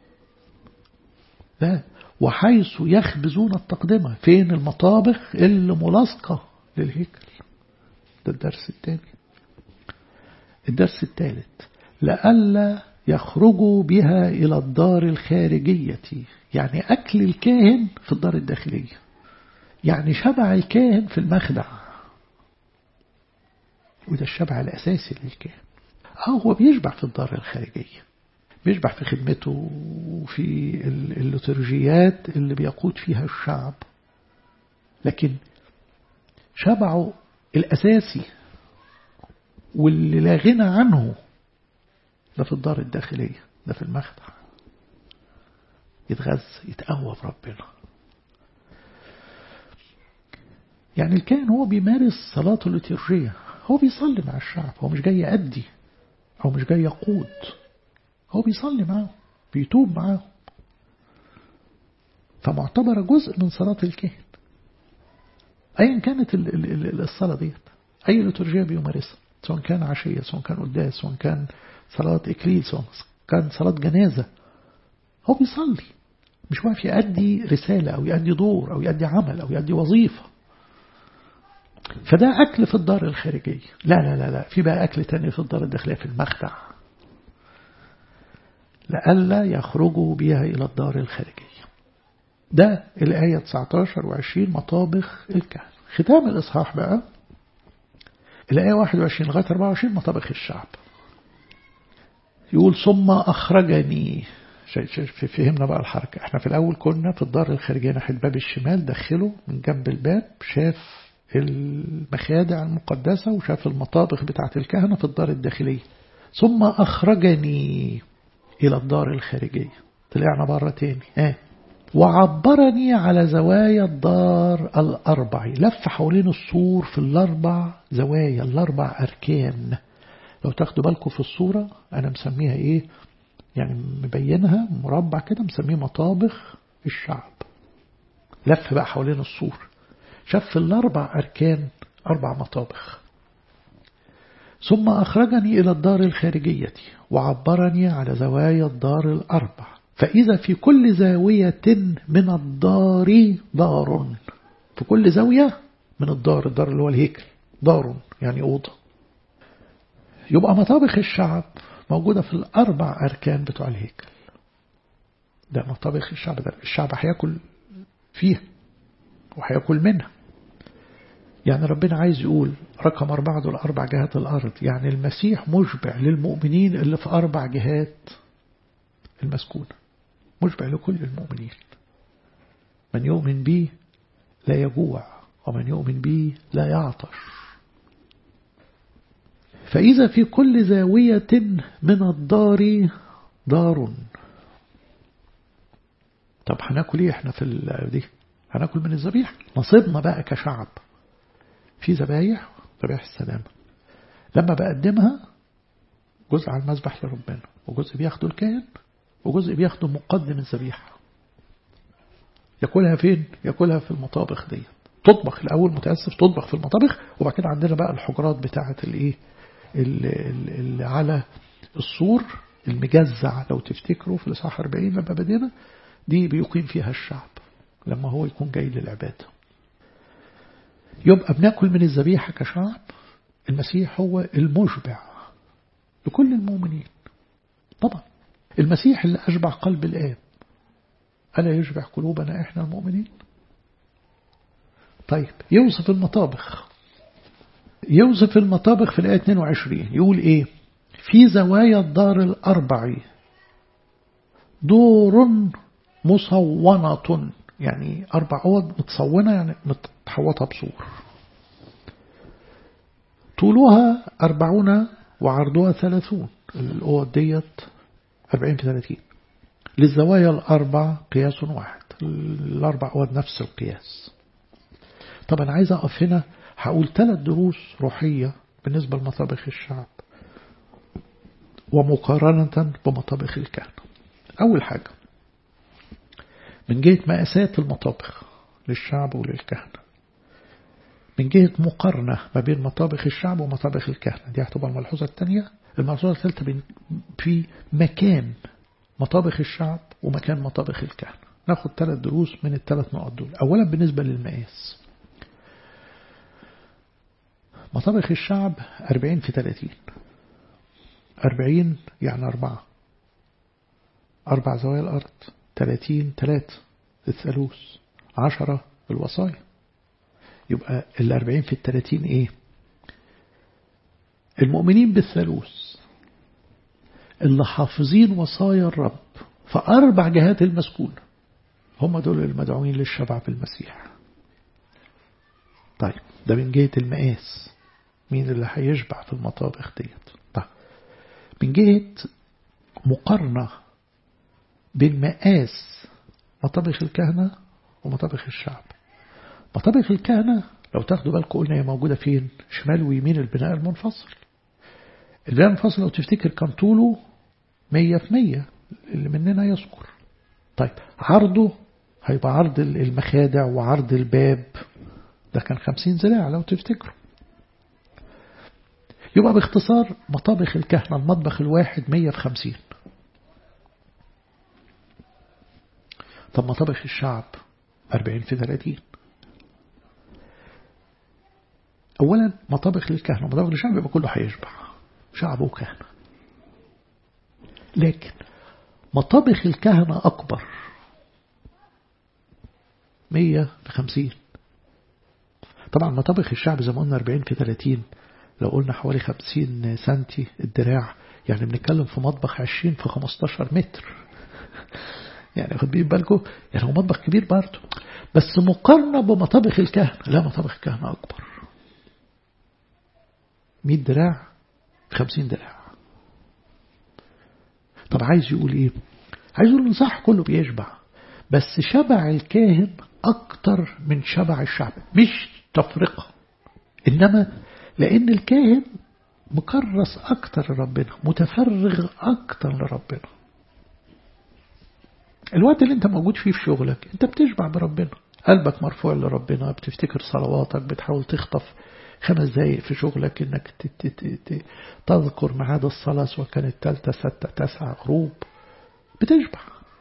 لا، وحيث يخبزون التقدمة، فين المطابخ اللي ملاصقة للهيكل. ده الدرس الثاني. الدرس الثالث، لئلا يخرجوا بها إلى الدار الخارجية، يعني أكل الكاهن في الدار الداخلية، يعني شبع الكاهن في المخدع، وده الشبع الأساسي للكاهن. هو بيشبع في الدار الخارجية، بيشبع في خدمته وفي الليتورجيات اللي بيقود فيها الشعب، لكن شبعه الأساسي واللي لا غنى عنه ده في الدار الداخلية، ده في المخدع. يتغذى يتقوى بربنا. يعني الكاهن هو بيمارس صلاته الليتورجية، هو بيصلي مع الشعب، هو مش جاي يأدي أو مش جاي يقود، هو بيصلي معه، بيتوب معه، فمعتبر جزء من صلاة الكاهن أيا كانت الصلاة ديت. أي ليتورجية بيمارسها، سواء كان عشية، سواء كان قداس، سواء كان صلاة إكليل، سواء كان صلاة جنازة، هو بيصلي، مش واقف يؤدي رسالة أو يؤدي دور أو يؤدي عمل أو يؤدي وظيفة. فده أكل في الدار الخارجية. لا لا لا لا، في بقى أكل تاني في الدار الداخلية في المخدع، لئلا يخرجوا بها إلى الدار الخارجية. ده الآية تسعة عشر وعشرين مطابخ الكهنة. ختام الإصحاح بقى الآية واحد وعشرين لغاية أربعة وعشرين مطابخ الشعب. يقول ثم أخرجني. فهمنا بقى الحركة. احنا في الأول كنا في الدار الخارجية ناحية باب الشمال، دخله من جنب الباب، شاف المخادع المقدسة وشاف المطابخ بتاعة الكهنة في الدار الداخلية. ثم أخرجني إلى الدار الخارجية، طلعنا بره تاني. اه وعبرني على زوايا الدار الأربع. لف حوالين السور في الأربع زوايا، الأربع أركان. لو تاخدوا بالكم في الصورة أنا مسميها إيه، يعني مبينها مربع كده، مسميه مطابخ الشعب. لف بقى حوالين السور، شاف في الأربع أركان أربع مطابخ. ثم أخرجني إلى الدار الخارجية وعبرني على زوايا الدار الأربع، فإذا في كل زاوية من الدار دار. في كل زاوية من الدار، الدار اللي هو الهيكل، دار يعني أوضة. يبقى مطابخ الشعب موجودة في الأربع أركان بتوع الهيكل. ده مطابخ الشعب، ده الشعب هياكل فيها وهياكل منها. يعني ربنا عايز يقول رقم أربعة دول أربع جهات الأرض، يعني المسيح مشبع للمؤمنين اللي في أربع جهات المسكونة، مشبع لكل المؤمنين. من يؤمن بي لا يجوع ومن يؤمن بي لا يعطش. فإذا في كل زاوية من الدار دار. طب هناكل ايه احنا في دي؟ هناكل من الذبيحة. نصيبنا بقى كشعب في ذبايح، ذبايح السلامة لما بقدمها جزء على المذبح لربنا، وجزء بياخده الكاهن، وجزء بياخده مقدم الذبيحة. ياكلها فين؟ ياكلها في المطابخ دي. تطبخ الأول، متأسف، تطبخ في المطابخ، وبعد كده عندنا بقى الحجرات بتاعة الايه اللي على السور المجزع لو تفتكروا في الإصحاح أربعين لما بدينا، دي بيقيم فيها الشعب لما هو يكون جاي للعبادة. يبقى بناكل من الذبيحة كشعب. المسيح هو المشبع لكل المؤمنين. طبعا المسيح اللي أشبع قلب الآب، ألا يشبع قلوبنا إحنا المؤمنين؟ طيب يوصف المطابخ، يوصف المطابخ في الآية اثنين وعشرين يقول إيه؟ في زوايا الدار الأربع دور مصونة، يعني أربع أوض متصونة، يعني متحوطة بسور. طولها أربعون وعرضها ثلاثون، الأوض ديت أربعين في ثلاثين. للزوايا الأربع قياس واحد، الأربع أوض نفس القياس. طبعا عايز أقف هنا هقول ثلاث دروس روحية بالنسبة لمطابخ الشعب ومقارنة بمطابخ الكهنة. أول حاجة من جهة مقاسات المطابخ للشعب وللكهنة، من جهة مقارنة ما بين مطابخ الشعب ومطابخ الكهنة، دي هتبقى الملحوظة الثانية. الملحوظة الثالثة في مكان مطابخ الشعب ومكان مطابخ الكهنة. ناخد ثلاث دروس من الثلاث نقط دول. أولا بالنسبة للمقاس، مطابخ الشعب أربعين في ثلاثين، أربعين يعني أربعة، أربع زوايا الأرض، ثلاثين ثلاثة الثالوث، عشرة الوصايا. يبقى الأربعين في الثلاثين إيه؟ المؤمنين بالثالوث اللي حافظين وصايا الرب فأربع جهات المسكونة، هم دول المدعوين للشبع بالمسيح. طيب ده من جهة المقاس، مين اللي هيشبع في المطابخ ديت؟ طيب من جهة مقارنة بين مقاس مطابخ الكهنة ومطابخ الشعب. مطابخ الكهنة لو تاخدوا بالكم قلنا هي موجودة فين؟ شمال ويمين البناء المنفصل. البناء المنفصل لو تفتكر كان طوله مية في مية اللي مننا يذكر. طيب عرضه هيبقى عرض المخادع وعرض الباب ده كان خمسين ذراع لو تفتكروا. يبقى باختصار مطابخ الكهنة المطبخ الواحد مية في خمسين. طب مطابخ الشعب أربعين في ثلاثين. أولا مطابخ للكهنة ومطابخ للشعب يبقى كله هيشبع، شعب وكهنة. لكن مطابخ الكهنة أكبر، مية في خمسين. طبعا مطابخ الشعب زي ما قلنا أربعين في ثلاثين، لو قلنا حوالي خمسين سنتي الدراع، يعني بنتكلم في مطبخ عشرين في خمستاشر متر. يعني خد بالكم يعني هو مطبخ كبير برضه، بس مقارنة بمطابخ الكهنة لا، مطابخ الكهنة أكبر، مية دراع خمسين دراع. طب عايز يقول إيه؟ عايز يقول صح كله بيشبع، بس شبع الكاهن أكتر من شبع الشعب، مش تفرقة، إنما لأن الكاهن مكرس أكتر لربنا، متفرغ أكتر لربنا. الوقت اللي انت موجود فيه في شغلك انت بتشبع بربنا، قلبك مرفوع لربنا، بتفتكر صلواتك، بتحاول تخطف خمس دقايق في شغلك انك تذكر ميعاد الصلاة سواء كانت تالتة ستة تسعة غروب، بتشبع.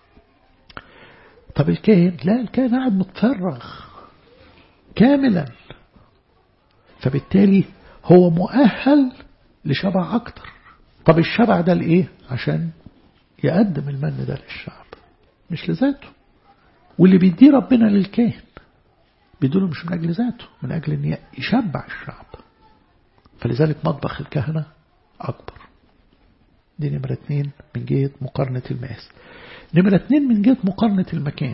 طب الكاهن لا، الكاهن قاعد متفرغ كاملا، فبالتالي هو مؤهل لشبع أكتر. طب الشبع ده لإيه؟ عشان يقدم المن ده للشعب، مش لذاته. واللي بيديه ربنا للكاهن بيدوله مش من أجل ذاته، من أجل أن يشبع الشعب. فلذلك مطبخ الكهنة أكبر. دي نمرة اتنين من جهة مقارنة المقاس. نمرة اتنين من جهة مقارنة المكان.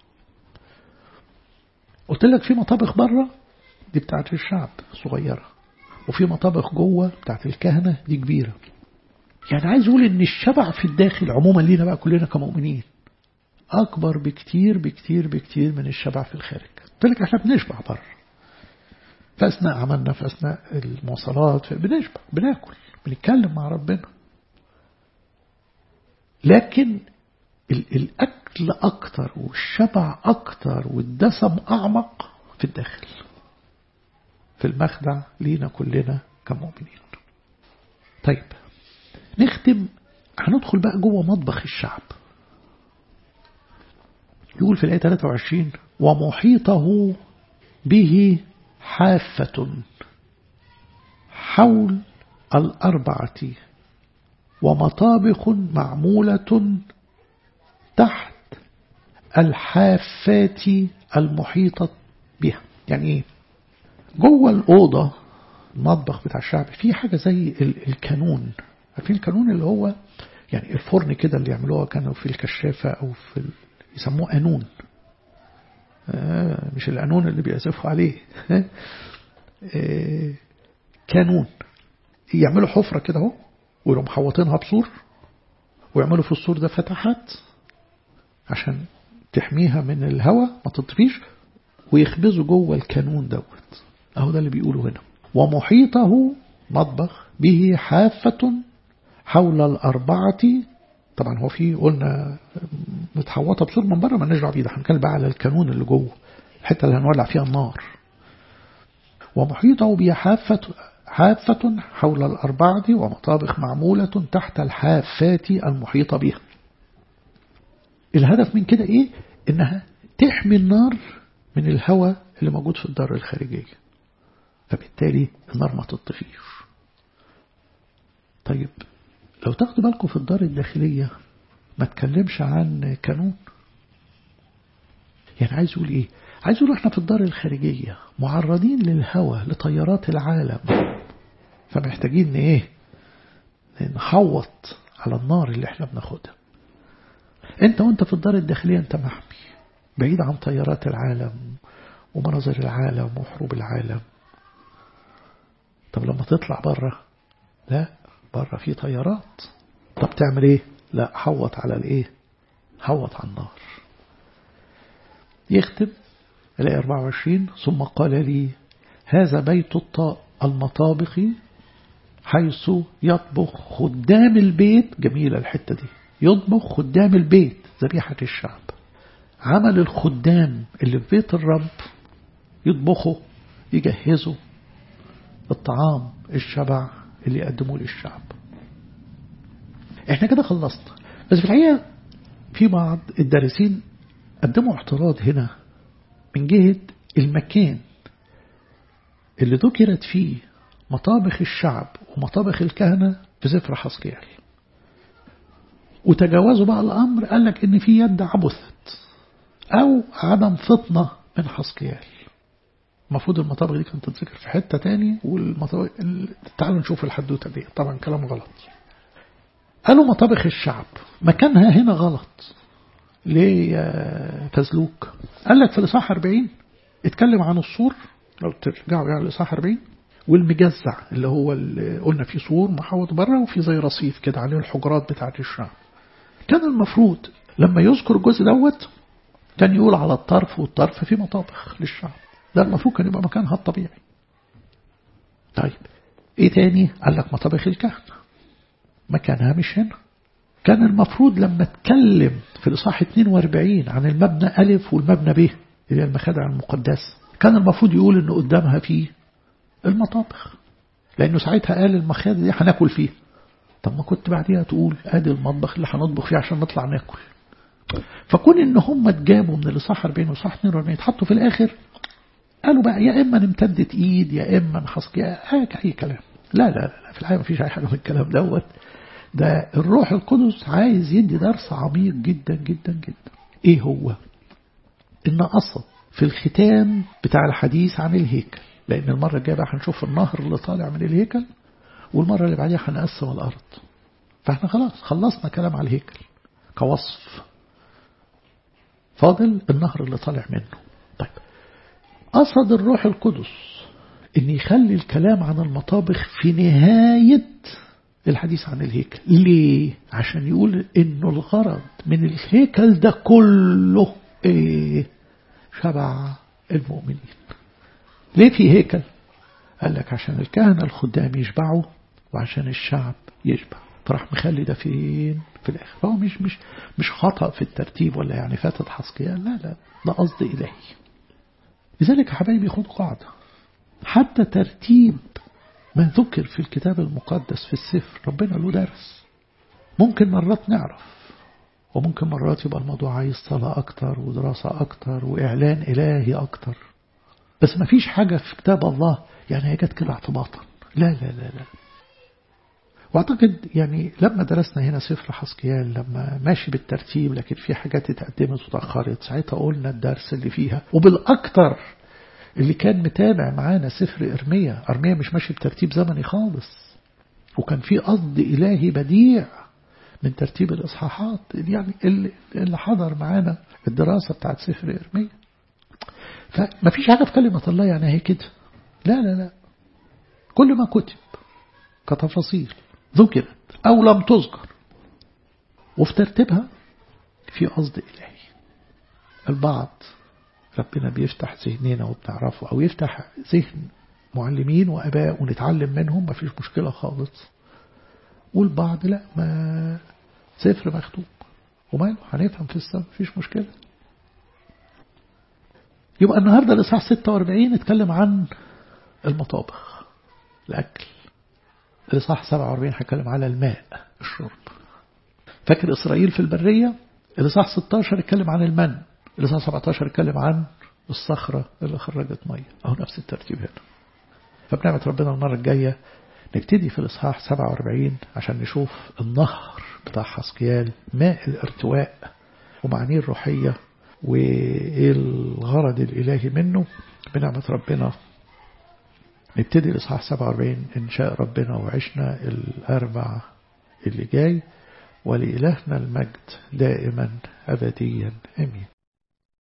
قلت لك في مطابخ بره دي بتاعت الشعب صغيرة، وفي مطابخ جوه بتاعت الكهنة دي كبيرة. يعني عايز أقول إن الشبع في الداخل عموما لينا بقى كلنا كمؤمنين أكبر بكتير بكتير بكتير من الشبع في الخارج. قلت لك احنا بنشبع بره في أثناء عملنا، في أثناء المواصلات بنشبع، بناكل، بنتكلم مع ربنا. لكن الأكل أكتر والشبع أكتر والدسم أعمق في الداخل، في المخدع لينا كلنا كمؤمنين. طيب نختم، هندخل بقى جوه مطبخ الشعب. يقول في الآية ثلاثة وعشرين ومحيطه به حافة حول الأربعة ومطابخ معمولة تحت الحافات المحيطة بها. يعني ايه؟ جوه الأوضة المطبخ بتاع الشعب في حاجة زي الكانون. عارفين الكانون اللي هو يعني الفرن كده اللي يعملوها كانوا في الكشافة أو في ال... يسموه قانون، آه مش القانون اللي بيأسفوا عليه آه كانون. يعملوا حفرة كده اهو ويقوموا محوطينها بسور، ويعملوا في السور ده فتحات عشان تحميها من الهواء ما تطفيش، ويخبزوا جوه الكانون دوت. اهو ده اللي بيقولوا هنا ومحيطه مطبخ به حافة حول الأربعة. طبعا هو فيه قلنا متحوطة بسور من بره ما نرجع بيه، ده هنتكلم بقى على الكانون اللي جوه، الحتة اللي هنولع فيها النار. ومحيطه به حافة حافة حول الأربعة ومطابخ معمولة تحت الحافات المحيطة بها. الهدف من كده إيه؟ إنها تحمي النار من الهواء اللي موجود في الدار الخارجية، فبالتالي النار ما تطفيش. طيب لو تاخدوا بالكم في الدار الداخلية ما تكلمش عن كانون. يعني عايز يقول إيه؟ عايز يقول إحنا في الدار الخارجية معرضين للهواء لطيارات العالم، فمحتاجين إيه؟ نحوط على النار اللي إحنا بناخدها. أنت وأنت في الدار الداخلية أنت محمي بعيد عن طيارات العالم ومناظر العالم وحروب العالم. طب لما تطلع بره، لا بره في طيارات. طب تعمل ايه؟ لا حوط على الايه؟ حوط على النار. يختم الآية أربعة وعشرين ثم قال لي هذا بيت المطابخ حيث يطبخ خدام البيت. جميلة الحتة دي، يطبخ خدام البيت ذبيحة الشعب. عمل الخدام اللي في بيت الرب يطبخوا يجهزوا الطعام الشبع اللي يقدموه للشعب. احنا كده خلصنا. بس في الحقيقة في بعض الدارسين قدموا اعتراض هنا من جهة المكان اللي ذكرت فيه مطابخ الشعب ومطابخ الكهنة في سفر حزقيال، وتجاوزوا بقى الأمر. قال لك إن في يد عبثت أو عدم فطنة من حزقيال. المفروض المطابخ دي كانت تتذكر في حتة تاني، والمطابخ تعالوا نشوف الحدوتة دي. طبعا كلام غلط. قالوا مطابخ الشعب مكانها هنا غلط. ليه يا فزلوك؟ قال لك في الإصحاح أربعين اتكلم عن السور، لو ترجعوا يعني الإصحاح أربعين، والمجزع اللي هو اللي قلنا فيه سور محوط بره وفي زي رصيف كده عليه الحجرات بتاعة الشعب. كان المفروض لما يذكر الجزء دوت كان يقول على الطرف والطرف في مطابخ للشعب. ده المفروض كان يبقى مكانها الطبيعي. طيب ايه تاني؟ قال لك مطابخ الكهنة مكانها مش هنا. كان المفروض لما اتكلم في الإصحاح اثنين وأربعين عن المبنى ألف والمبنى ب اللي هي المخادع المقدسة، كان المفروض يقول إنه قدامها فيه المطابخ، لأنه ساعتها قال المخادع دي هناكل فيه. طب ما كنت بعديها تقول ادي المطبخ اللي هنطبخ فيه عشان نطلع ناكل. فكون إن هم اتجابوا من الإصحاح أربعين والإصحاح اثنين وأربعين يتحطوا في الآخر، قالوا بقى يا إما نمتدت إيد يا إما نحصك أي كلام. لا لا لا في الحقيقة ما فيش أي حاجة من الكلام دوت. ده الروح القدس عايز يدي درس عميق جدا جدا جدا. إيه هو؟ إن قصد في الختام بتاع الحديث عن الهيكل، لأن المرة الجاية بقى هنشوف النهر اللي طالع من الهيكل، والمرة اللي بعدها هنقسم الأرض. فاحنا خلاص خلصنا كلام على الهيكل كوصف، فاضل النهر اللي طالع منه. طيب قصد الروح القدس إن يخلي الكلام عن المطابخ في نهاية الحديث عن الهيكل. ليه؟ عشان يقول إنه الغرض من الهيكل ده كله إيه؟ شبع المؤمنين. ليه في هيكل؟ قال لك عشان الكهنة الخدام يشبعوا وعشان الشعب يشبع. فراح مخلي ده فين؟ في الآخر. فهو مش مش مش خطأ في الترتيب ولا يعني فاتت حسقيال، لا لا، ده قصد إلهي. لذلك يا حبايبي خدوا قاعدة، حتى ترتيب ما ذكر في الكتاب المقدس في السفر ربنا له درس. ممكن مرات نعرف، وممكن مرات يبقى الموضوع عايز صلاة أكتر ودراسة أكتر وإعلان إلهي أكتر، بس ما فيش حاجة في كتاب الله يعني هي جت كده اعتباطا، لا لا لا لا. واعتقد يعني لما درسنا هنا سفر حسقيال لما ماشي بالترتيب لكن في حاجات اتقدمت وتأخرت، ساعتها قلنا الدرس اللي فيها. وبالأكتر اللي كان متابع معانا سفر إرميا، إرميا مش ماشي بترتيب زمني خالص، وكان في قصد إلهي بديع من ترتيب الإصحاحات. يعني اللي, اللي حضر معانا الدراسة بتاعت سفر إرميا، فما فيش حاجة في كلمة الله يعني هي كده، لا لا لا. كل ما كتب كتفاصيل ذكرت أو لم تذكر وفي ترتيبها في قصد إلهي. البعض ربنا بيفتح ذهننا وبنعرفه، أو يفتح ذهن معلمين وأباء ونتعلم منهم، ما فيش مشكلة خالص. والبعض لا، ما سفر مكتوب وما هنفهم في السماء، ما فيش مشكلة. يبقى النهاردة الإصحاح ستة وأربعين اتكلم عن المطابخ، الأكل. الإصحاح سبعة وأربعين هيتكلم على الماء، الشرب. فاكر إسرائيل في البرية؟ الإصحاح ستة عشر اتكلم عن المن، الإصحاح سبعة عشر اتكلم عن الصخرة اللي خرجت مية. أهو نفس الترتيب هنا. فبنعمة ربنا المرة الجاية نبتدي في الإصحاح سبعة وأربعين عشان نشوف النهر بتاع حسقيال، ماء الارتواء ومعانيه الروحية وإيه الغرض الإلهي منه. بنعمة ربنا نبتدي الإصحاح سبعة وأربعين إن شاء ربنا، وعشنا الأربع اللي جاي. ولإلهنا المجد دائما أبديا آمين.